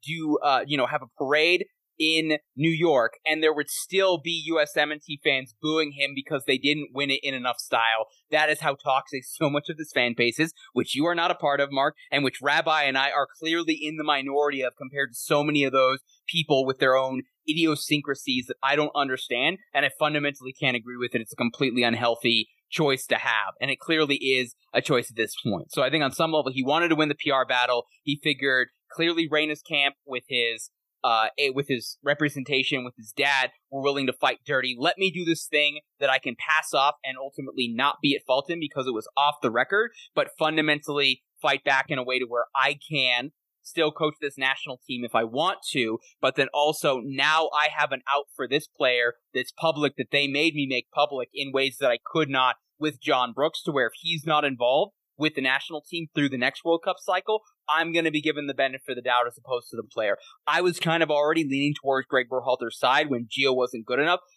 F: do, have a parade in New York, and there would still be USMNT fans booing him because they didn't win it in enough style. That is how toxic so much of this fan base is, which you are not a part of, Mark, and which Rabbi and I are clearly in the minority of compared to so many of those people with their own idiosyncrasies that I don't understand, and I fundamentally can't agree with it. It's a completely unhealthy choice to have, and it clearly is a choice at this point. So I think on some level, he wanted to win the PR battle. He figured clearly Reina's camp with his representation with his dad were willing to fight dirty. Let me do this thing that I can pass off and ultimately not be at fault in because it was off the record, but fundamentally fight back in a way to where I can still coach this national team if I want to, but then also now I have an out for this player that's public that they made me make public in ways that I could not with John Brooks, to where if he's not involved with the national team through the next World Cup cycle, I'm going to be given the benefit of the doubt as opposed to the player. I was kind of already leaning towards Greg Berhalter's side when Gio wasn't good enough.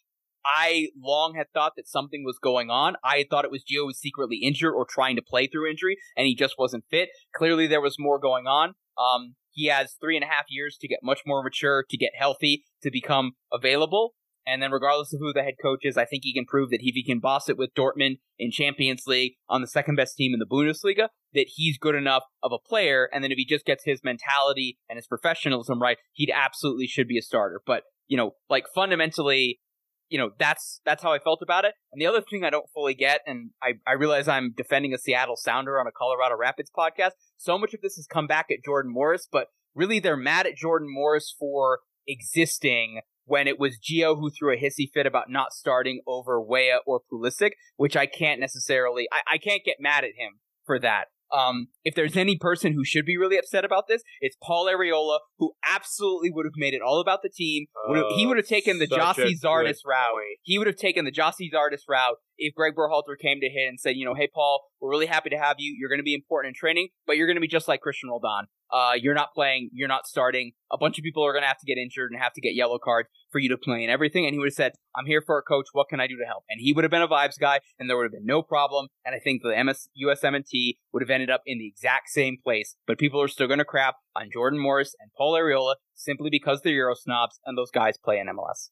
F: I long had thought that something was going on. I had thought it was Gio was secretly injured or trying to play through injury, and he just wasn't fit. Clearly, there was more going on. He has 3.5 years to get much more mature, to get healthy, to become available. And then regardless of who the head coach is, I think he can prove that if he can boss it with Dortmund in Champions League on the second best team in the Bundesliga, that he's good enough of a player. And then if he just gets his mentality and his professionalism right, he'd absolutely should be a starter. But, fundamentally, that's how I felt about it. And the other thing I don't fully get, and I realize I'm defending a Seattle Sounder on a Colorado Rapids podcast, so much of this has come back at Jordan Morris, but really they're mad at Jordan Morris for existing when it was Gio who threw a hissy fit about not starting over Weah or Pulisic, which I can't necessarily, I can't get mad at him for that. If there's any person who should be really upset about this, it's Paul Arriola, who absolutely would have made it all about the team. He would have taken the Jossie Zardes route. He would have taken the Jossie Zardes route if Greg Berhalter came to him and said, hey, Paul, we're really happy to have you. You're going to be important in training, but you're going to be just like Christian Roldan. You're not playing. You're not starting. A bunch of people are going to have to get injured and have to get yellow cards for you to play and everything. And he would have said, I'm here for a coach. What can I do to help? And he would have been a vibes guy, and there would have been no problem. And I think the USMNT would have ended up in the exact same place. But people are still going to crap on Jordan Morris and Paul Arriola simply because they're Euro snobs and those guys play in MLS.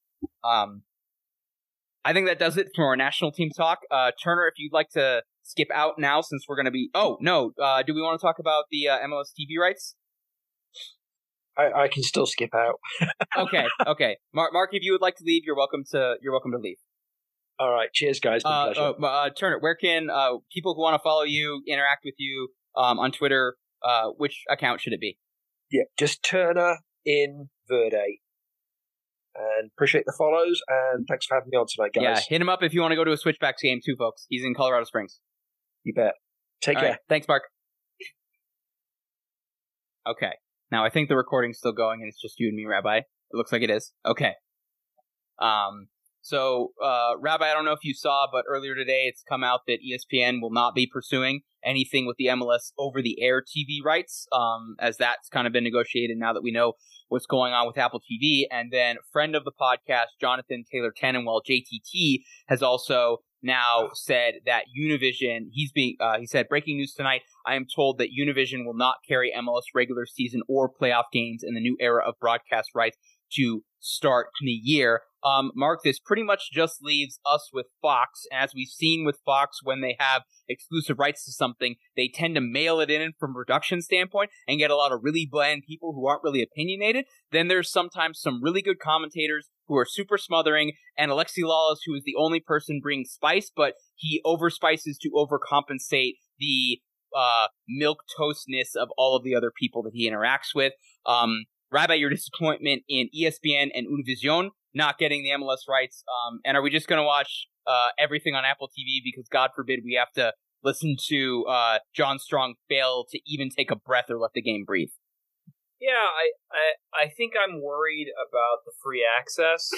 F: I think that does it for our national team talk. Turner, if you'd like to skip out now, since we're going to be... Oh, no. Do we want to talk about the MLS TV rights?
G: I can still skip out.
F: Okay. Mark, if you would like to leave, you're welcome to leave.
G: All right. Cheers, guys. Been a pleasure.
F: Turner, where can people who want to follow you, interact with you on Twitter, which account should it be?
G: Yeah, just Turner in Verde. And appreciate the follows, and thanks for having me on tonight, guys.
F: Yeah, hit him up if you want to go to a Switchbacks game too, folks. He's in Colorado Springs.
G: You bet. Take care.
F: Right. Thanks, Mark. Okay. Now, I think the recording's still going, and it's just you and me, Rabbi. It looks like it is. Okay. So, Rabbi, I don't know if you saw, but earlier today it's come out that ESPN will not be pursuing anything with the MLS over-the-air TV rights, as that's kind of been negotiated now that we know what's going on with Apple TV. And then friend of the podcast, Jonathan Taylor Tannenwell, JTT, has also now said that Univision, he said, breaking news tonight, I am told that Univision will not carry MLS regular season or playoff games in the new era of broadcast rights to start the year. Mark, this pretty much just leaves us with Fox. As we've seen with Fox, when they have exclusive rights to something, they tend to mail it in from a production standpoint and get a lot of really bland people who aren't really opinionated. Then there's sometimes some really good commentators who are super smothering, and Alexi Lalas, who is the only person bringing spice, but he overspices to overcompensate the milquetoastness of all of the other people that he interacts with. Rabbi, your disappointment in ESPN and Univision not getting the MLS rights, and are we just going to watch everything on Apple TV because, God forbid, we have to listen to John Strong fail to even take a breath or let the game breathe?
C: Yeah, I think I'm worried about the free access.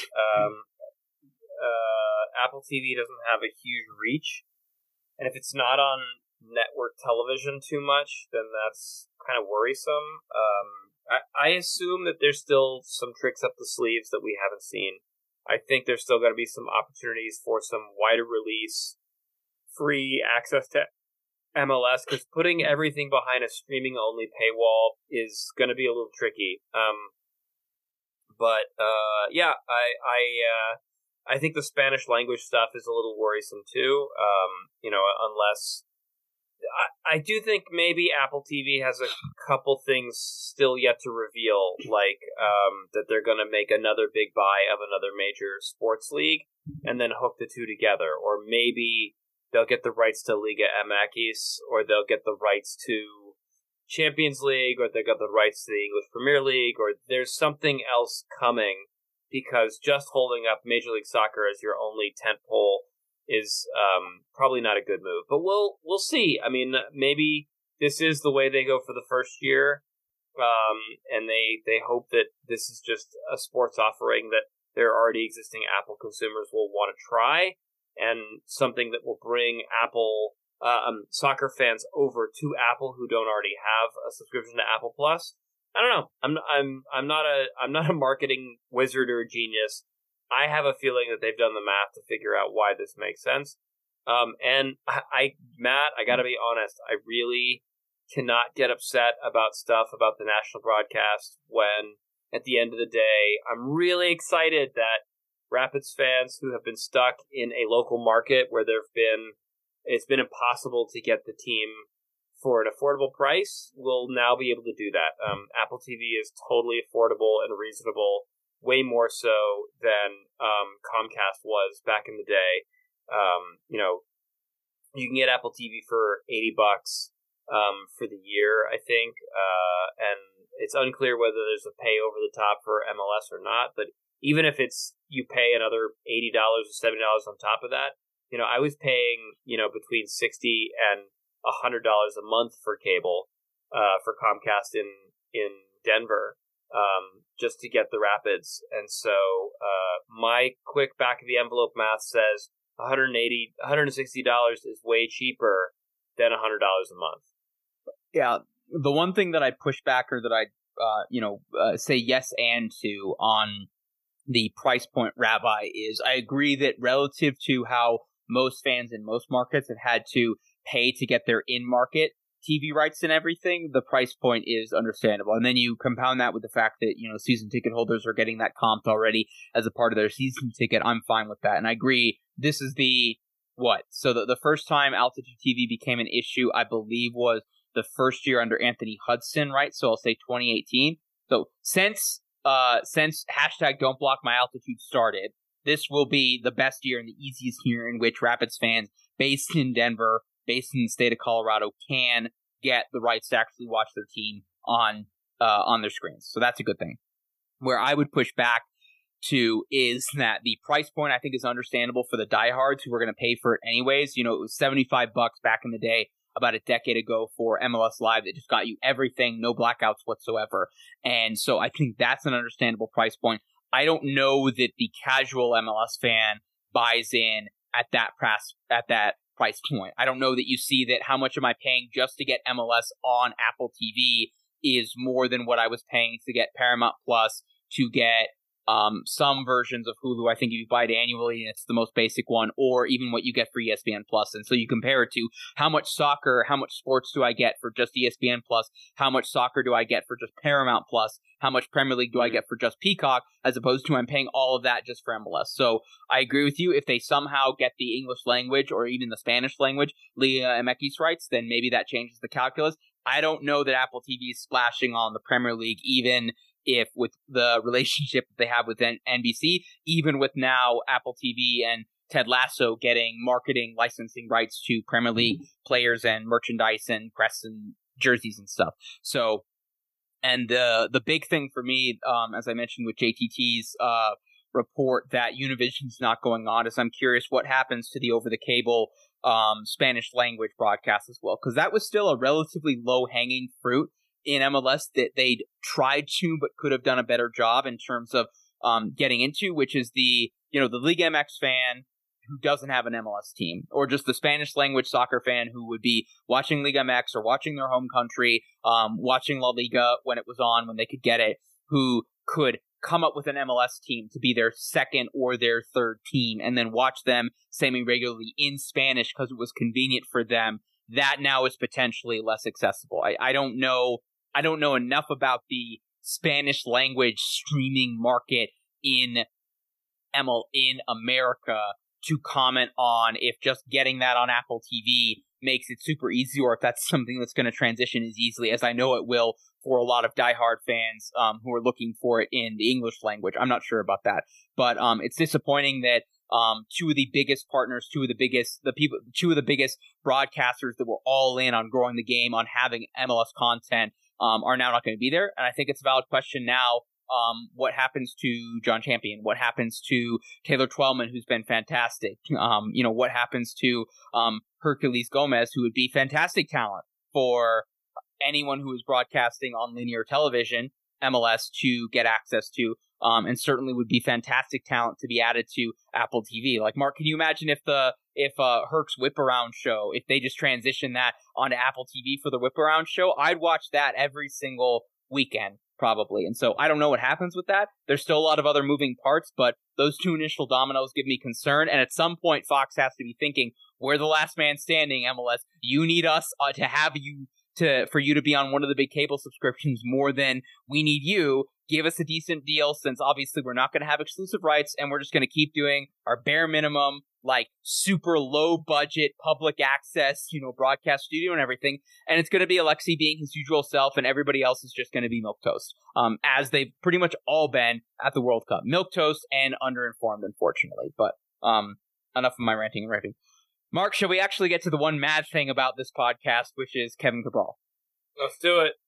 C: Apple TV doesn't have a huge reach, and if it's not on network television too much, then that's kind of worrisome. I assume that there's still some tricks up the sleeves that we haven't seen. I think there's still going to be some opportunities for some wider release, free access to MLS, because putting everything behind a streaming-only paywall is going to be a little tricky. I think the Spanish language stuff is a little worrisome too. Unless I do think maybe Apple TV has a couple things still yet to reveal, like that they're going to make another big buy of another major sports league and then hook the two together, or maybe they'll get the rights to Liga MX, or they'll get the rights to Champions League, or they'll get the rights to the English Premier League, or there's something else coming, because just holding up Major League Soccer as your only tentpole is probably not a good move. But we'll see. I mean, maybe this is the way they go for the first year, and they hope that this is just a sports offering that their already existing Apple consumers will want to try, and something that will bring Apple soccer fans over to Apple who don't already have a subscription to Apple Plus. I don't know. I'm not a marketing wizard or a genius. I have a feeling that they've done the math to figure out why this makes sense. And Matt, I gotta be honest, I really cannot get upset about stuff about the national broadcast when, at the end of the day, I'm really excited that Rapids fans who have been stuck in a local market where it's been impossible to get the team for an affordable price will now be able to do that. Apple TV is totally affordable and reasonable, way more so than Comcast was back in the day. You can get Apple TV for $80 for the year, I think, and it's unclear whether there's a pay over the top for MLS or not. But even if you pay another $80 or $70 on top of that, I was paying between $60 and $100 a month for cable for Comcast in Denver, just to get the Rapids. And so my quick back of the envelope math says $160 is way cheaper than $100 a month.
F: Yeah, the one thing that I push back, or that I say yes and to on the price point, Rabbi, is I agree that relative to how most fans in most markets have had to pay to get their in-market TV rights and everything, the price point is understandable. And then you compound that with the fact that, season ticket holders are getting that comped already as a part of their season ticket. I'm fine with that. And I agree, this is so the first time Altitude TV became an issue, I believe, was the first year under Anthony Hudson, right? So I'll say 2018. So since hashtag Don't Block My Altitude started, this will be the best year and the easiest year in which Rapids fans based in Denver, based in the state of Colorado, can get the rights to actually watch their team on their screens. So that's a good thing. Where I would push back to is that the price point, I think, is understandable for the diehards who are going to pay for it anyways. It was $75 back in the day, about a decade ago, for MLS Live that just got you everything, no blackouts whatsoever. And so I think that's an understandable price point. I don't know that the casual MLS fan buys in at that price point. I don't know that you see that how much am I paying just to get MLS on Apple TV is more than what I was paying to get Paramount Plus, to get some versions of Hulu. I think if you buy it annually, it's the most basic one, or even what you get for ESPN Plus. And so you compare it to how much sports do I get for just ESPN Plus? How much soccer do I get for just Paramount Plus? How much Premier League do I get for just Peacock? As opposed to I'm paying all of that just for MLS. So I agree with you. If they somehow get the English language or even the Spanish language Liga MX rights, then maybe that changes the calculus. I don't know that Apple TV is splashing on the Premier League, even if with the relationship that they have with NBC, even with now Apple TV and Ted Lasso getting marketing licensing rights to Premier League players and merchandise and press and jerseys and stuff. So, and the big thing for me, as I mentioned with JTT's report that Univision's not going on, is I'm curious what happens to the over-the-cable Spanish language broadcast as well, because that was still a relatively low-hanging fruit in MLS that they'd tried to but could have done a better job in terms of getting into, which is the Liga MX fan who doesn't have an MLS team, or just the Spanish language soccer fan who would be watching Liga MX or watching their home country, watching La Liga when it was on, when they could get it, who could come up with an MLS team to be their second or their third team and then watch them semi-regularly in Spanish because it was convenient for them that now is potentially less accessible. I don't know enough about the Spanish language streaming market in America to comment on if just getting that on Apple TV makes it super easy, or if that's something that's going to transition as easily as I know it will for a lot of diehard fans who are looking for it in the English language. I'm not sure about that, but it's disappointing that two of the biggest partners, two of the biggest broadcasters that were all in on growing the game, on having MLS content, are now not going to be there. And I think it's a valid question now. What happens to John Champion? What happens to Taylor Twellman, who's been fantastic? What happens to Hercules Gomez, who would be fantastic talent for anyone who is broadcasting on linear television, MLS, to get access to, and certainly would be fantastic talent to be added to Apple TV. Like, Mark, can you imagine if Herc's Whip Around show, if they just transition that onto Apple TV for the Whip Around show? I'd watch that every single weekend, probably. And so I don't know what happens with that. There's still a lot of other moving parts, but those two initial dominoes give me concern. And at some point, Fox has to be thinking, we're the last man standing, MLS. You need us to have you for you to be on one of the big cable subscriptions more than we need you. Give us a decent deal, since obviously we're not going to have exclusive rights, and we're just going to keep doing our bare minimum, like super low budget public access, broadcast studio and everything. And it's going to be Alexi being his usual self, and everybody else is just going to be milquetoast, as they've pretty much all been at the World Cup. Milquetoast and underinformed, unfortunately. But enough of my ranting and raving. Mark, shall we actually get to the one mad thing about this podcast, which is Kevin Cabral?
C: Let's do it.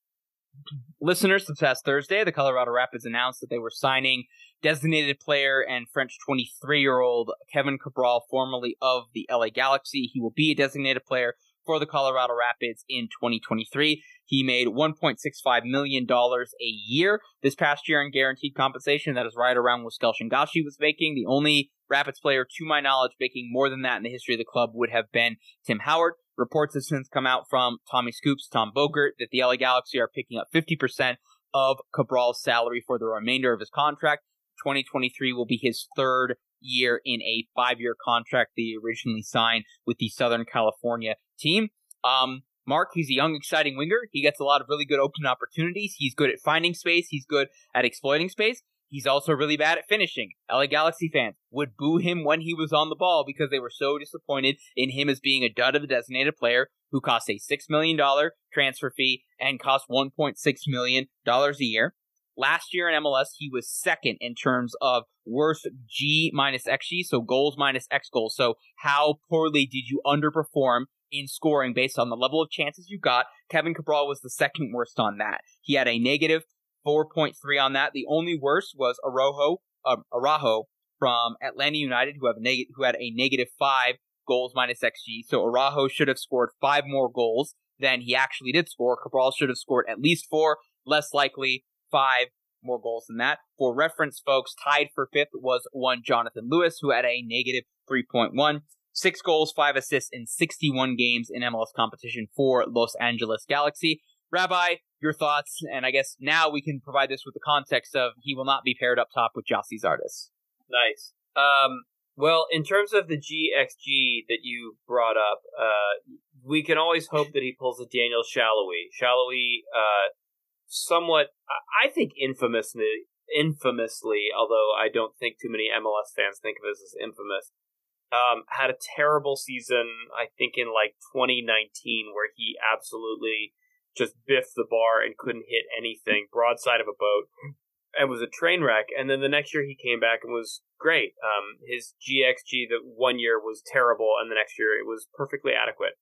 F: Listeners, this past Thursday, the Colorado Rapids announced that they were signing designated player and French 23-year-old Kevin Cabral, formerly of the LA Galaxy. He will be a designated player for the Colorado Rapids in 2023. He made $1.65 million a year this past year in guaranteed compensation. That is right around what Skel Shingashi was making. The only Rapids player, to my knowledge, making more than that in the history of the club would have been Tim Howard. Reports have since come out from Tommy Scoops, Tom Bogert, that the LA Galaxy are picking up 50% of Cabral's salary for the remainder of his contract. 2023 will be his third year in a 5-year contract that he originally signed with the Southern California team. Mark, he's a young, exciting winger. He gets a lot of really good open opportunities. He's good at finding space. He's good at exploiting space. He's also really bad at finishing. LA Galaxy fans would boo him when he was on the ball because they were so disappointed in him as being a dud of a designated player who cost a $6 million transfer fee and cost $1.6 million a year. Last year in MLS, he was second in terms of worst G minus XG, so goals minus X goals. So how poorly did you underperform in scoring based on the level of chances you got? Kevin Cabral was the second worst on that. He had a negative 4.3 on that. The only worst was Araujo from Atlanta United, who had a negative 5 goals minus XG. So Araujo should have scored 5 more goals than he actually did score. Cabral should have scored at least 4, less likely 5 more goals than that. For reference, folks, tied for 5th was one Jonathan Lewis, who had a negative 3.1. 6 goals, 5 assists in 61 games in MLS competition for Los Angeles Galaxy. Rabbi, your thoughts, and I guess now we can provide this with the context of he will not be paired up top with Gyasi Zardes.
C: Nice. Well, in terms of the GXG that you brought up, we can always hope that he pulls a Daniel Shalhoui. Shalhoui, somewhat, I think infamously, although I don't think too many MLS fans think of it as infamous, had a terrible season, I think in like 2019, where he absolutely just biffed the bar and couldn't hit anything, broadside of a boat, and was a train wreck. And then the next year he came back and was great. His GXG the one year was terrible, and the next year it was perfectly adequate.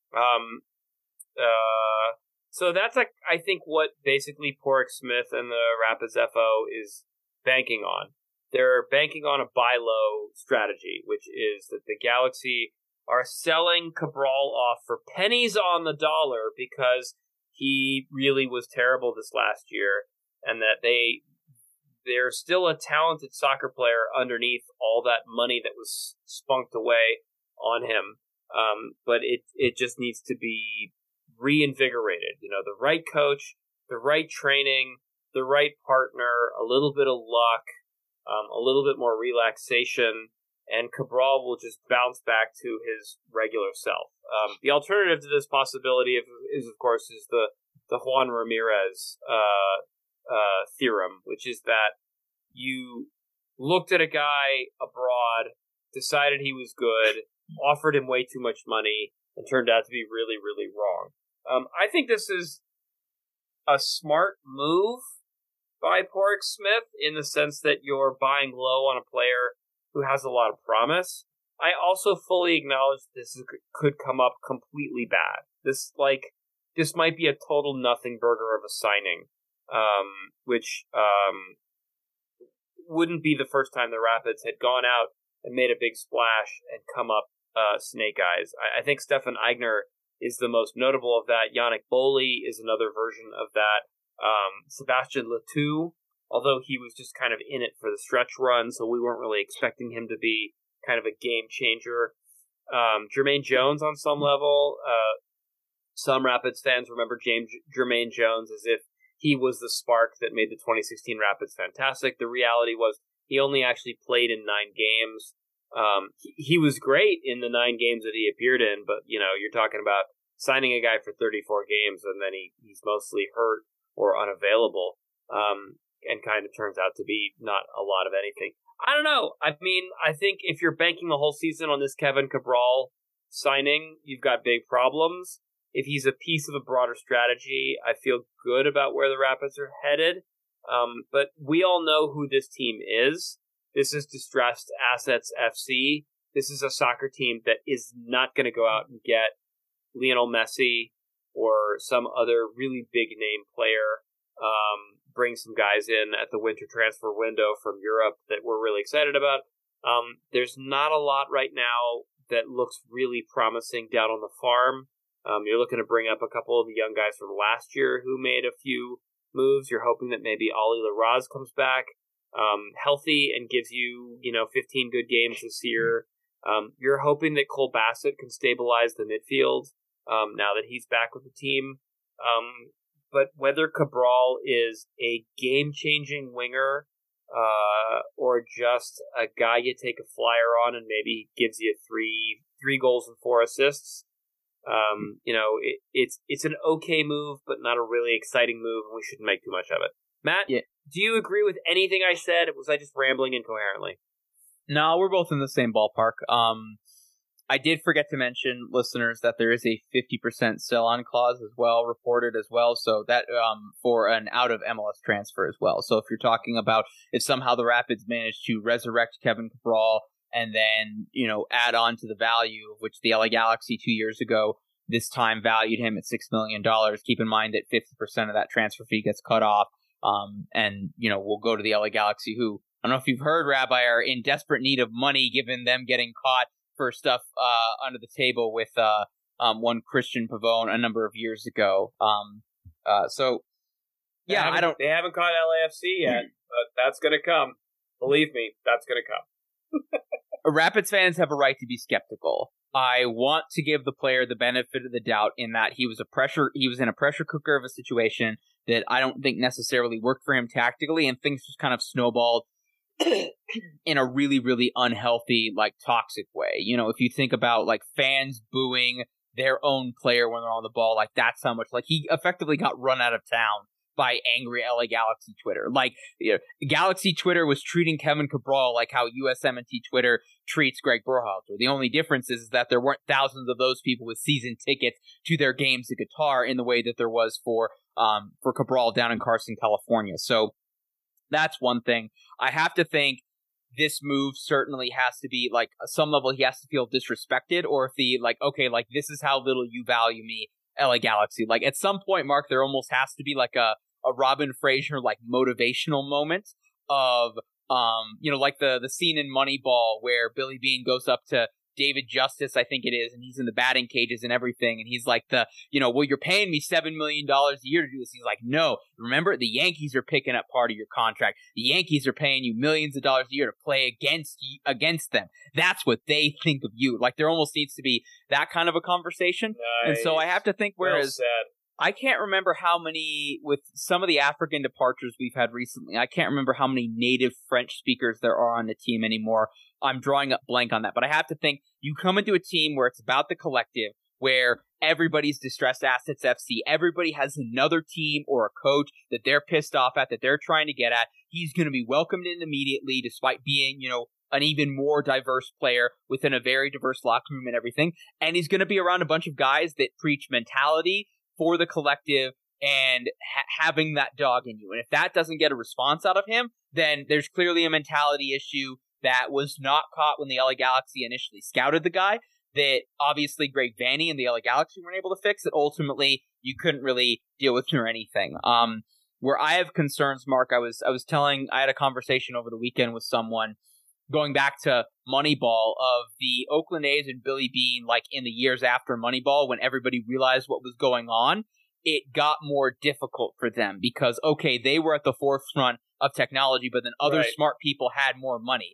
C: So that's like, I think what basically Porrick Smith and the Rapids FO is banking on. They're banking on a buy low strategy, which is that the Galaxy are selling Cabral off for pennies on the dollar because he really was terrible this last year, and that they're still a talented soccer player underneath all that money that was spunked away on him. But it just needs to be reinvigorated. You know, the right coach, the right training, the right partner, a little bit of luck, a little bit more relaxation, and Cabral will just bounce back to his regular self. The alternative to this possibility is of course, the Juan Ramirez theorem, which is that you looked at a guy abroad, decided he was good, offered him way too much money, and turned out to be really, really wrong. I think this is a smart move by Porrick Smith in the sense that you're buying low on a player who has a lot of promise. I also fully acknowledge could come up completely bad. This might be a total nothing burger of a signing, which wouldn't be the first time the Rapids had gone out and made a big splash and come up snake eyes. I think Stefan Aigner is the most notable of that. Yannick Boli is another version of that. Sebastian Letou, although he was just kind of in it for the stretch run, so we weren't really expecting him to be kind of a game changer. Jermaine Jones on some level. Some Rapids fans remember Jermaine Jones as if he was the spark that made the 2016 Rapids fantastic. The reality was he only actually played in 9 games. He was great in the 9 games that he appeared in, but you're talking about signing a guy for 34 games and then he's mostly hurt or unavailable, and kind of turns out to be not a lot of anything. I don't know. I mean, I think if you're banking the whole season on this Kevin Cabral signing, you've got big problems. If he's a piece of a broader strategy, I feel good about where the Rapids are headed. But we all know who this team is. This is Distressed Assets FC. This is a soccer team that is not going to go out and get Lionel Messi or some other really big name player. Bring some guys in at the winter transfer window from Europe that we're really excited about. There's not a lot right now that looks really promising down on the farm. You're looking to bring up a couple of the young guys from last year who made a few moves. You're hoping that maybe Ollie Larraz comes back healthy and gives you 15 good games this year. You're hoping that Cole Bassett can stabilize the midfield now that he's back with the team. But whether Cabral is a game-changing winger or just a guy you take a flyer on and maybe gives you three goals and 4 assists, it's an okay move, but not a really exciting move, and we shouldn't make too much of it. Matt, Do you agree with anything I said? Was I just rambling incoherently?
F: No, we're both in the same ballpark. I did forget to mention, listeners, that there is a 50% sell-on clause as well, reported as well, so that for an out-of-MLS transfer as well. So if you're talking about if somehow the Rapids managed to resurrect Kevin Cabral and then, add on to the value of which the LA Galaxy 2 years ago, this time valued him at $6 million, keep in mind that 50% of that transfer fee gets cut off, and, we'll go to the LA Galaxy, who, I don't know if you've heard, Rabbi, are in desperate need of money given them getting caught for stuff under the table with one Christian Pavone a number of years ago.
C: They haven't caught LAFC yet, but that's going to come. Believe me, that's going to come.
F: Rapids fans have a right to be skeptical. I want to give the player the benefit of the doubt in that he was in a pressure cooker of a situation that I don't think necessarily worked for him tactically, and things just kind of snowballed in a really, really unhealthy, toxic way. If you think about, fans booing their own player when they're on the ball, that's how much, he effectively got run out of town by angry LA Galaxy Twitter. Galaxy Twitter was treating Kevin Cabral like how USMNT Twitter treats Greg Berhalter. The only difference is that there weren't thousands of those people with season tickets to their games of guitar in the way that there was for Cabral down in Carson, California. So that's one thing. I have to think this move certainly has to be, at some level, he has to feel disrespected, or if this is how little you value me, LA Galaxy. At some point, Mark, there almost has to be, a Robin Fraser, motivational moment of, the scene in Moneyball where Billy Beane goes up to David Justice, I think it is, and he's in the batting cages and everything, and he's like, well, you're paying me $7 million a year to do this. He's like, no, remember, the Yankees are picking up part of your contract. The Yankees are paying you millions of dollars a year to play against them. That's what they think of you. There almost needs to be that kind of a conversation. Nice. And so I have to think, whereas I can't remember how many, with some of the African departures we've had recently, I can't remember how many native French speakers there are on the team anymore. I'm drawing a blank on that. But I have to think you come into a team where it's about the collective, where everybody's distressed assets FC. Everybody has another team or a coach that they're pissed off at, that they're trying to get at. He's going to be welcomed in immediately, despite being, an even more diverse player within a very diverse locker room and everything. And he's going to be around a bunch of guys that preach mentality for the collective and having that dog in you. And if that doesn't get a response out of him, then there's clearly a mentality issue that was not caught when the LA Galaxy initially scouted the guy, that obviously Greg Vanney and the LA Galaxy weren't able to fix, that ultimately you couldn't really deal with or anything. Where I have concerns, Mark, I had a conversation over the weekend with someone going back to Moneyball, of the Oakland A's and Billy Beane, like in the years after Moneyball, when everybody realized what was going on, it got more difficult for them because, okay, they were at the forefront of technology, but then other smart people had more money.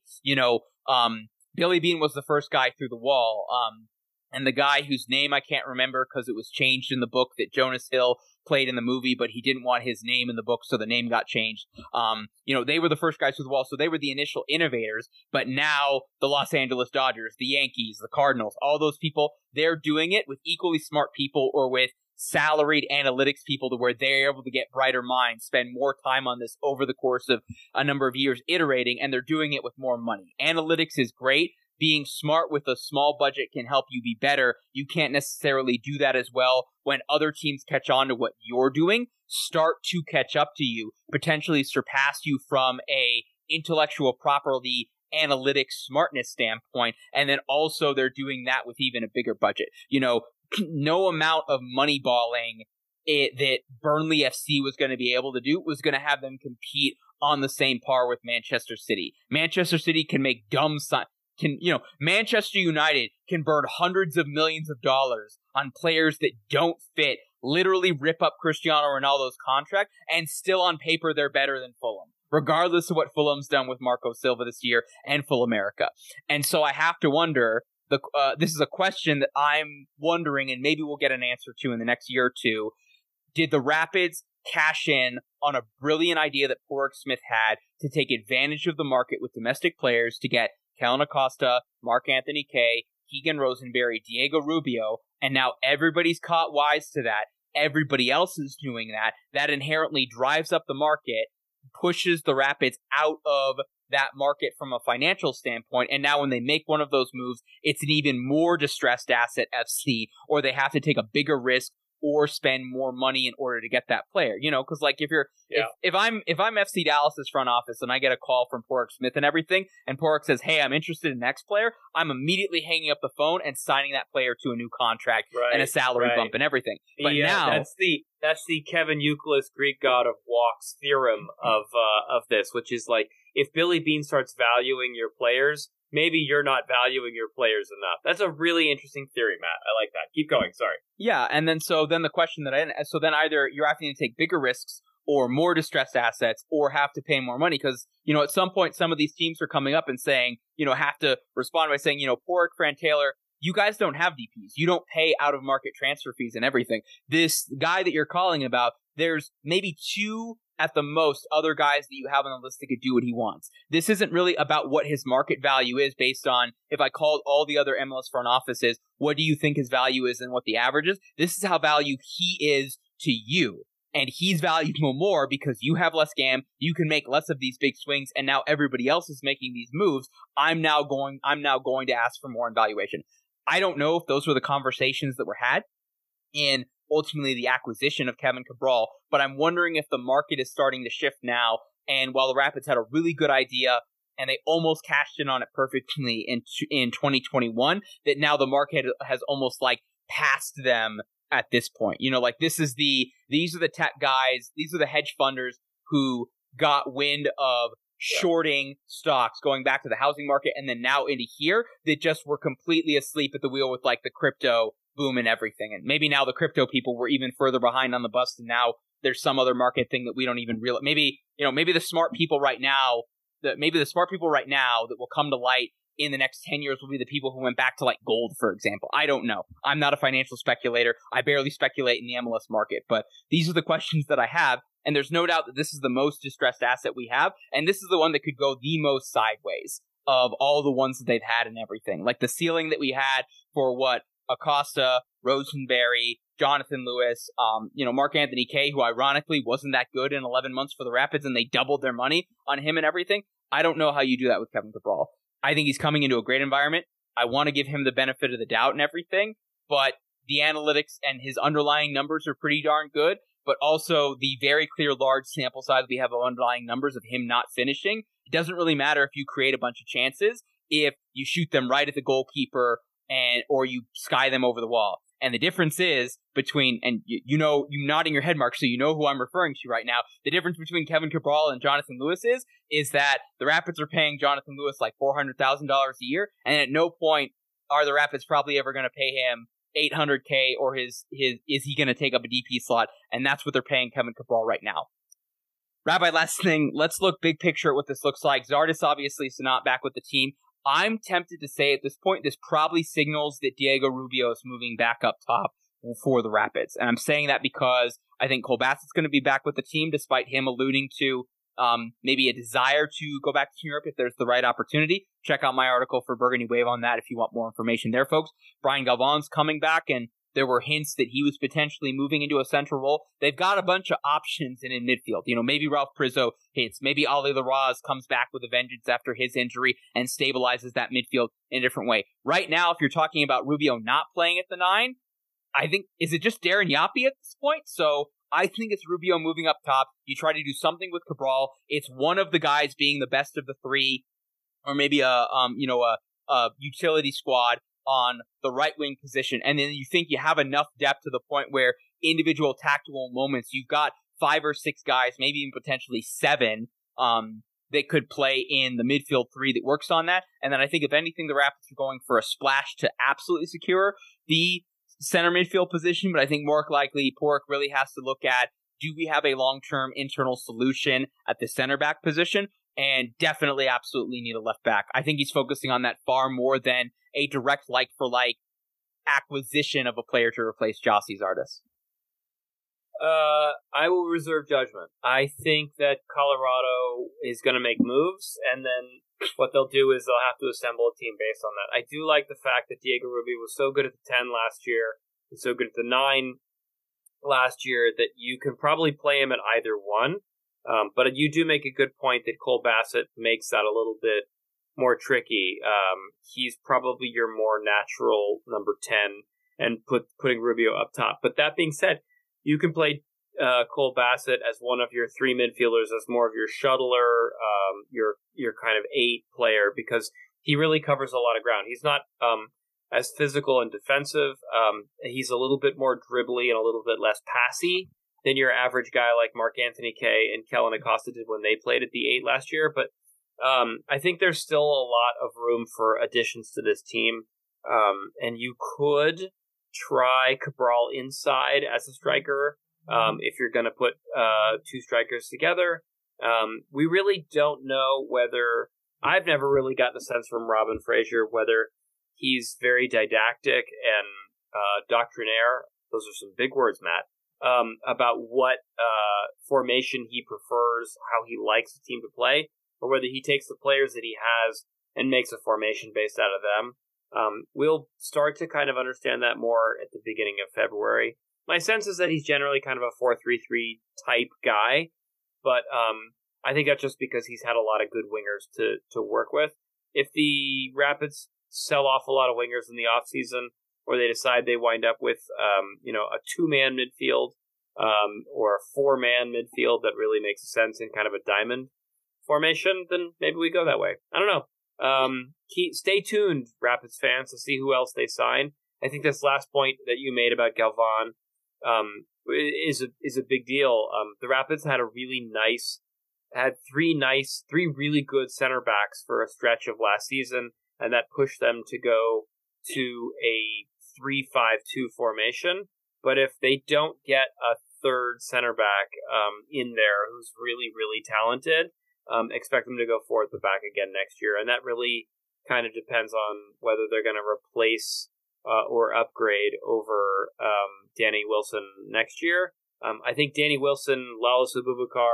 F: Billy Beane was the first guy through the wall. And the guy whose name I can't remember because it was changed in the book that Jonas Hill played in the movie, but he didn't want his name in the book, so the name got changed. They were the first guys through the wall, so they were the initial innovators. But now the Los Angeles Dodgers, the Yankees, the Cardinals, all those people, they're doing it with equally smart people or with salaried analytics people to where they're able to get brighter minds, spend more time on this over the course of a number of years iterating, and they're doing it with more money. Analytics is great. Being smart with a small budget can help you be better. You can't necessarily do that as well when other teams catch on to what you're doing, start to catch up to you, potentially surpass you from a intellectual property analytics smartness standpoint, and then also they're doing that with even a bigger budget. No amount of moneyballing that Burnley FC was going to be able to do was going to have them compete on the same par with Manchester City. Manchester City can make Manchester United can burn hundreds of millions of dollars on players that don't fit, literally rip up Cristiano Ronaldo's contract, and still on paper they're better than Fulham, regardless of what Fulham's done with Marco Silva this year and Full America. And so I have to wonder, this is a question that I'm wondering, and maybe we'll get an answer to in the next year or two. Did the Rapids cash in on a brilliant idea that Porrick Smith had to take advantage of the market with domestic players to get Kellen Acosta, Mark Anthony Kaye, Keegan Rosenberry, Diego Rubio, and now everybody's caught wise to that. Everybody else is doing that. That inherently drives up the market, pushes the Rapids out of that market from a financial standpoint, and now when they make one of those moves, it's an even more distressed asset FC, or they have to take a bigger risk or spend more money in order to get that player, because like if I'm FC Dallas's front office and I get a call from Porrick Smith and everything, and Porrick says, hey, I'm interested in X player, I'm immediately hanging up the phone and signing that player to a new contract and a salary bump and everything. But now
C: that's the Kevin Youkilis, Greek god of walks theorem of this, which is like, if Billy Beane starts valuing your players, maybe you're not valuing your players enough. That's a really interesting theory, Matt. I like that. Keep going. Sorry.
F: Yeah, and then the question then either you're having to take bigger risks or more distressed assets or have to pay more money because, at some point some of these teams are coming up and saying, have to respond by saying, Porrick, Fran Taylor, you guys don't have DPs. You don't pay out-of-market transfer fees and everything. This guy that you're calling about, there's maybe two at the most other guys that you have on the list that could do what he wants. This isn't really about what his market value is based on, if I called all the other MLS front offices, what do you think his value is and what the average is? This is how valued he is to you. And he's valuable more because you have less GAM, you can make less of these big swings, and now everybody else is making these moves. I'm now going to ask for more in valuation. I don't know if those were the conversations that were had in ultimately the acquisition of Kevin Cabral, but I'm wondering if the market is starting to shift now, and while the Rapids had a really good idea and they almost cashed in on it perfectly in 2021, that now the market has almost like passed them at this point. These are the tech guys, these are the hedge funders who got wind of shorting stocks going back to the housing market and then now into here that just were completely asleep at the wheel with like the crypto boom and everything. And maybe now the crypto people were even further behind on the bus, and now there's some other market thing that we don't even realize. Maybe the smart people right now that will come to light in the next 10 years will be the people who went back to like gold, for example. I don't know. I'm not a financial speculator. I barely speculate in the MLS market, but these are the questions that I have. And there's no doubt that this is the most distressed asset we have. And this is the one that could go the most sideways. of all the ones that they've had and everything. Like the ceiling that we had for Acosta, Rosenberry, Jonathan Lewis, Mark Anthony Kaye, who ironically wasn't that good in 11 months for the Rapids, and they doubled their money on him and everything. I don't know how you do that with Kevin Cabral. I think he's coming into a great environment. I want to give him the benefit of the doubt and everything, but the analytics and his underlying numbers are pretty darn good, but also the very clear large sample size we have of underlying numbers of him not finishing. It doesn't really matter if you create a bunch of chances if you shoot them right at the goalkeeper or you sky them over the wall. And the difference is between, and you nodding your head, Mark, so you know who I'm referring to right now. The difference between Kevin Cabral and Jonathan Lewis is that the Rapids are paying Jonathan Lewis like $400,000 a year, and at no point are the Rapids probably ever going to pay him $800K or is he going to take up a DP slot, and that's what they're paying Kevin Cabral right now. Rabbi, last thing, let's look big picture at what this looks like. Zardes obviously is not back with the team. I'm tempted to say at this point, this probably signals that Diego Rubio is moving back up top for the Rapids. And I'm saying that because I think Cole Bassett's going to be back with the team, despite him alluding to maybe a desire to go back to Europe if there's the right opportunity. Check out my article for Burgundy Wave on that if you want more information there, folks. Brian Galvan's coming back, and there were hints that he was potentially moving into a central role. They've got a bunch of options in midfield. Maybe Ralph Prizzo hits. Maybe Ali Larraz comes back with a vengeance after his injury and stabilizes that midfield in a different way. Right now, if you're talking about Rubio not playing at the 9, I think, is it just Darren Yapi at this point? So I think it's Rubio moving up top. You try to do something with Cabral. It's one of the guys being the best of the 3, or maybe a utility squad on the right wing position, and then you think you have enough depth to the point where individual tactical moments, you've got 5 or 6 guys, maybe even potentially 7, that could play in the midfield 3 that works on that. And then I think if anything, the Rapids are going for a splash to absolutely secure the center midfield position, but I think more likely Pork really has to look at, do we have a long-term internal solution at the center back position? And definitely absolutely need a left back. I think he's focusing on that far more than a direct like-for-like acquisition of a player to replace Gyasi Zardes.
C: I will reserve judgment. I think that Colorado is going to make moves, and then what they'll do is they'll have to assemble a team based on that. I do like the fact that Diego Rubio was so good at the 10 last year, and so good at the 9 last year, that you can probably play him at either one. But you do make a good point that Cole Bassett makes that a little bit more tricky. He's probably your more natural number 10, and putting Rubio up top. But that being said, you can play Cole Bassett as one of your 3 midfielders, as more of your shuttler, your kind of 8 player, because he really covers a lot of ground. He's not as physical and defensive. He's a little bit more dribbly and a little bit less passy than your average guy like Mark Anthony Kaye and Kellen Acosta did when they played at the 8 last year. But I think there's still a lot of room for additions to this team. And you could try Cabral inside as a striker if you're going to put 2 strikers together. We really don't know whether... I've never really gotten a sense from Robin Fraser whether he's very didactic and doctrinaire. Those are some big words, Matt. About what formation he prefers, how he likes the team to play, or whether he takes the players that he has and makes a formation based out of them. We'll start to kind of understand that more at the beginning of February. My sense is that he's generally kind of a 4-3-3 type guy, but I think that's just because he's had a lot of good wingers to work with. If the Rapids sell off a lot of wingers in the offseason, or they decide they wind up with, a 2-man midfield, or a 4-man midfield that really makes sense in kind of a diamond formation, then maybe we go that way. I don't know. Stay tuned, Rapids fans, to see who else they sign. I think this last point that you made about Galvan is a big deal. The Rapids had three really good center backs for a stretch of last season, and that pushed them to go to a 3-5-2 formation. But if they don't get a third center back in there who's really, really talented, expect them to go forward the back again next year. And that really kind of depends on whether they're going to replace or upgrade over Danny Wilson next year. I think Danny Wilson, Lalas Abubakar,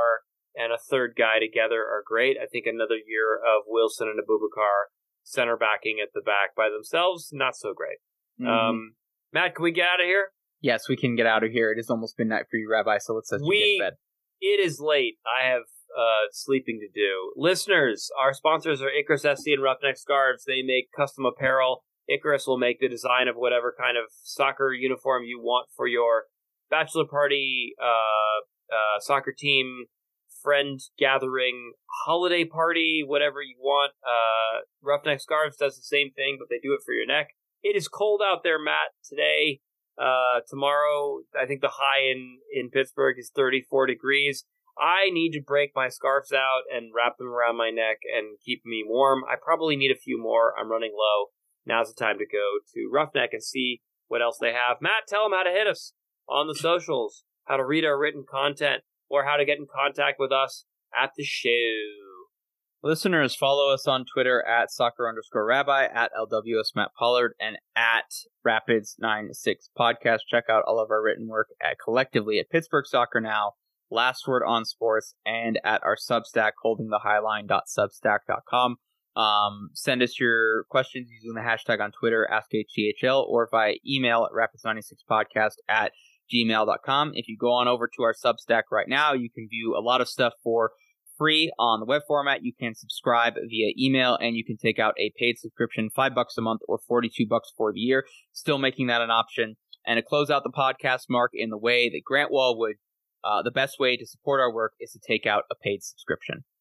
C: and a third guy together are great. I think another year of Wilson and Abubakar center backing at the back by themselves, not so great. Matt, can we get out of here?
F: Yes, we can get out of here. It is almost midnight for you, Rabbi, so let's get to bed.
C: It is late. I have sleeping to do. Listeners, our sponsors are Icarus SC and Roughneck Scarves. They make custom apparel. Icarus will make the design of whatever kind of soccer uniform you want for your bachelor party, soccer team, friend gathering, holiday party, whatever you want. Roughneck Scarves does the same thing, but they do it for your neck. It is cold out there, Matt, today. Tomorrow, I think the high in Pittsburgh is 34 degrees. I need to break my scarves out and wrap them around my neck and keep me warm. I probably need a few more. I'm running low. Now's the time to go to Roughneck and see what else they have. Matt, tell them how to hit us on the socials, how to read our written content, or how to get in contact with us at the show.
F: Listeners, follow us on Twitter at soccer_rabbi, at LWS Matt Pollard, and at Rapids96 Podcast. Check out all of our written work collectively at Pittsburgh Soccer Now, Last Word on Sports, and at our Substack, holdingthehighline.substack.com. Send us your questions using the hashtag on Twitter, AskHTHL, or via email at Rapids96podcast at gmail.com. If you go on over to our Substack right now, you can view a lot of stuff for free on the web format. You can subscribe via email, and you can take out a paid subscription, $5 a month or $42 for the year. Still making that an option. And to close out the podcast, Mark, in the way that Grant Wall would, the best way to support our work is to take out a paid subscription.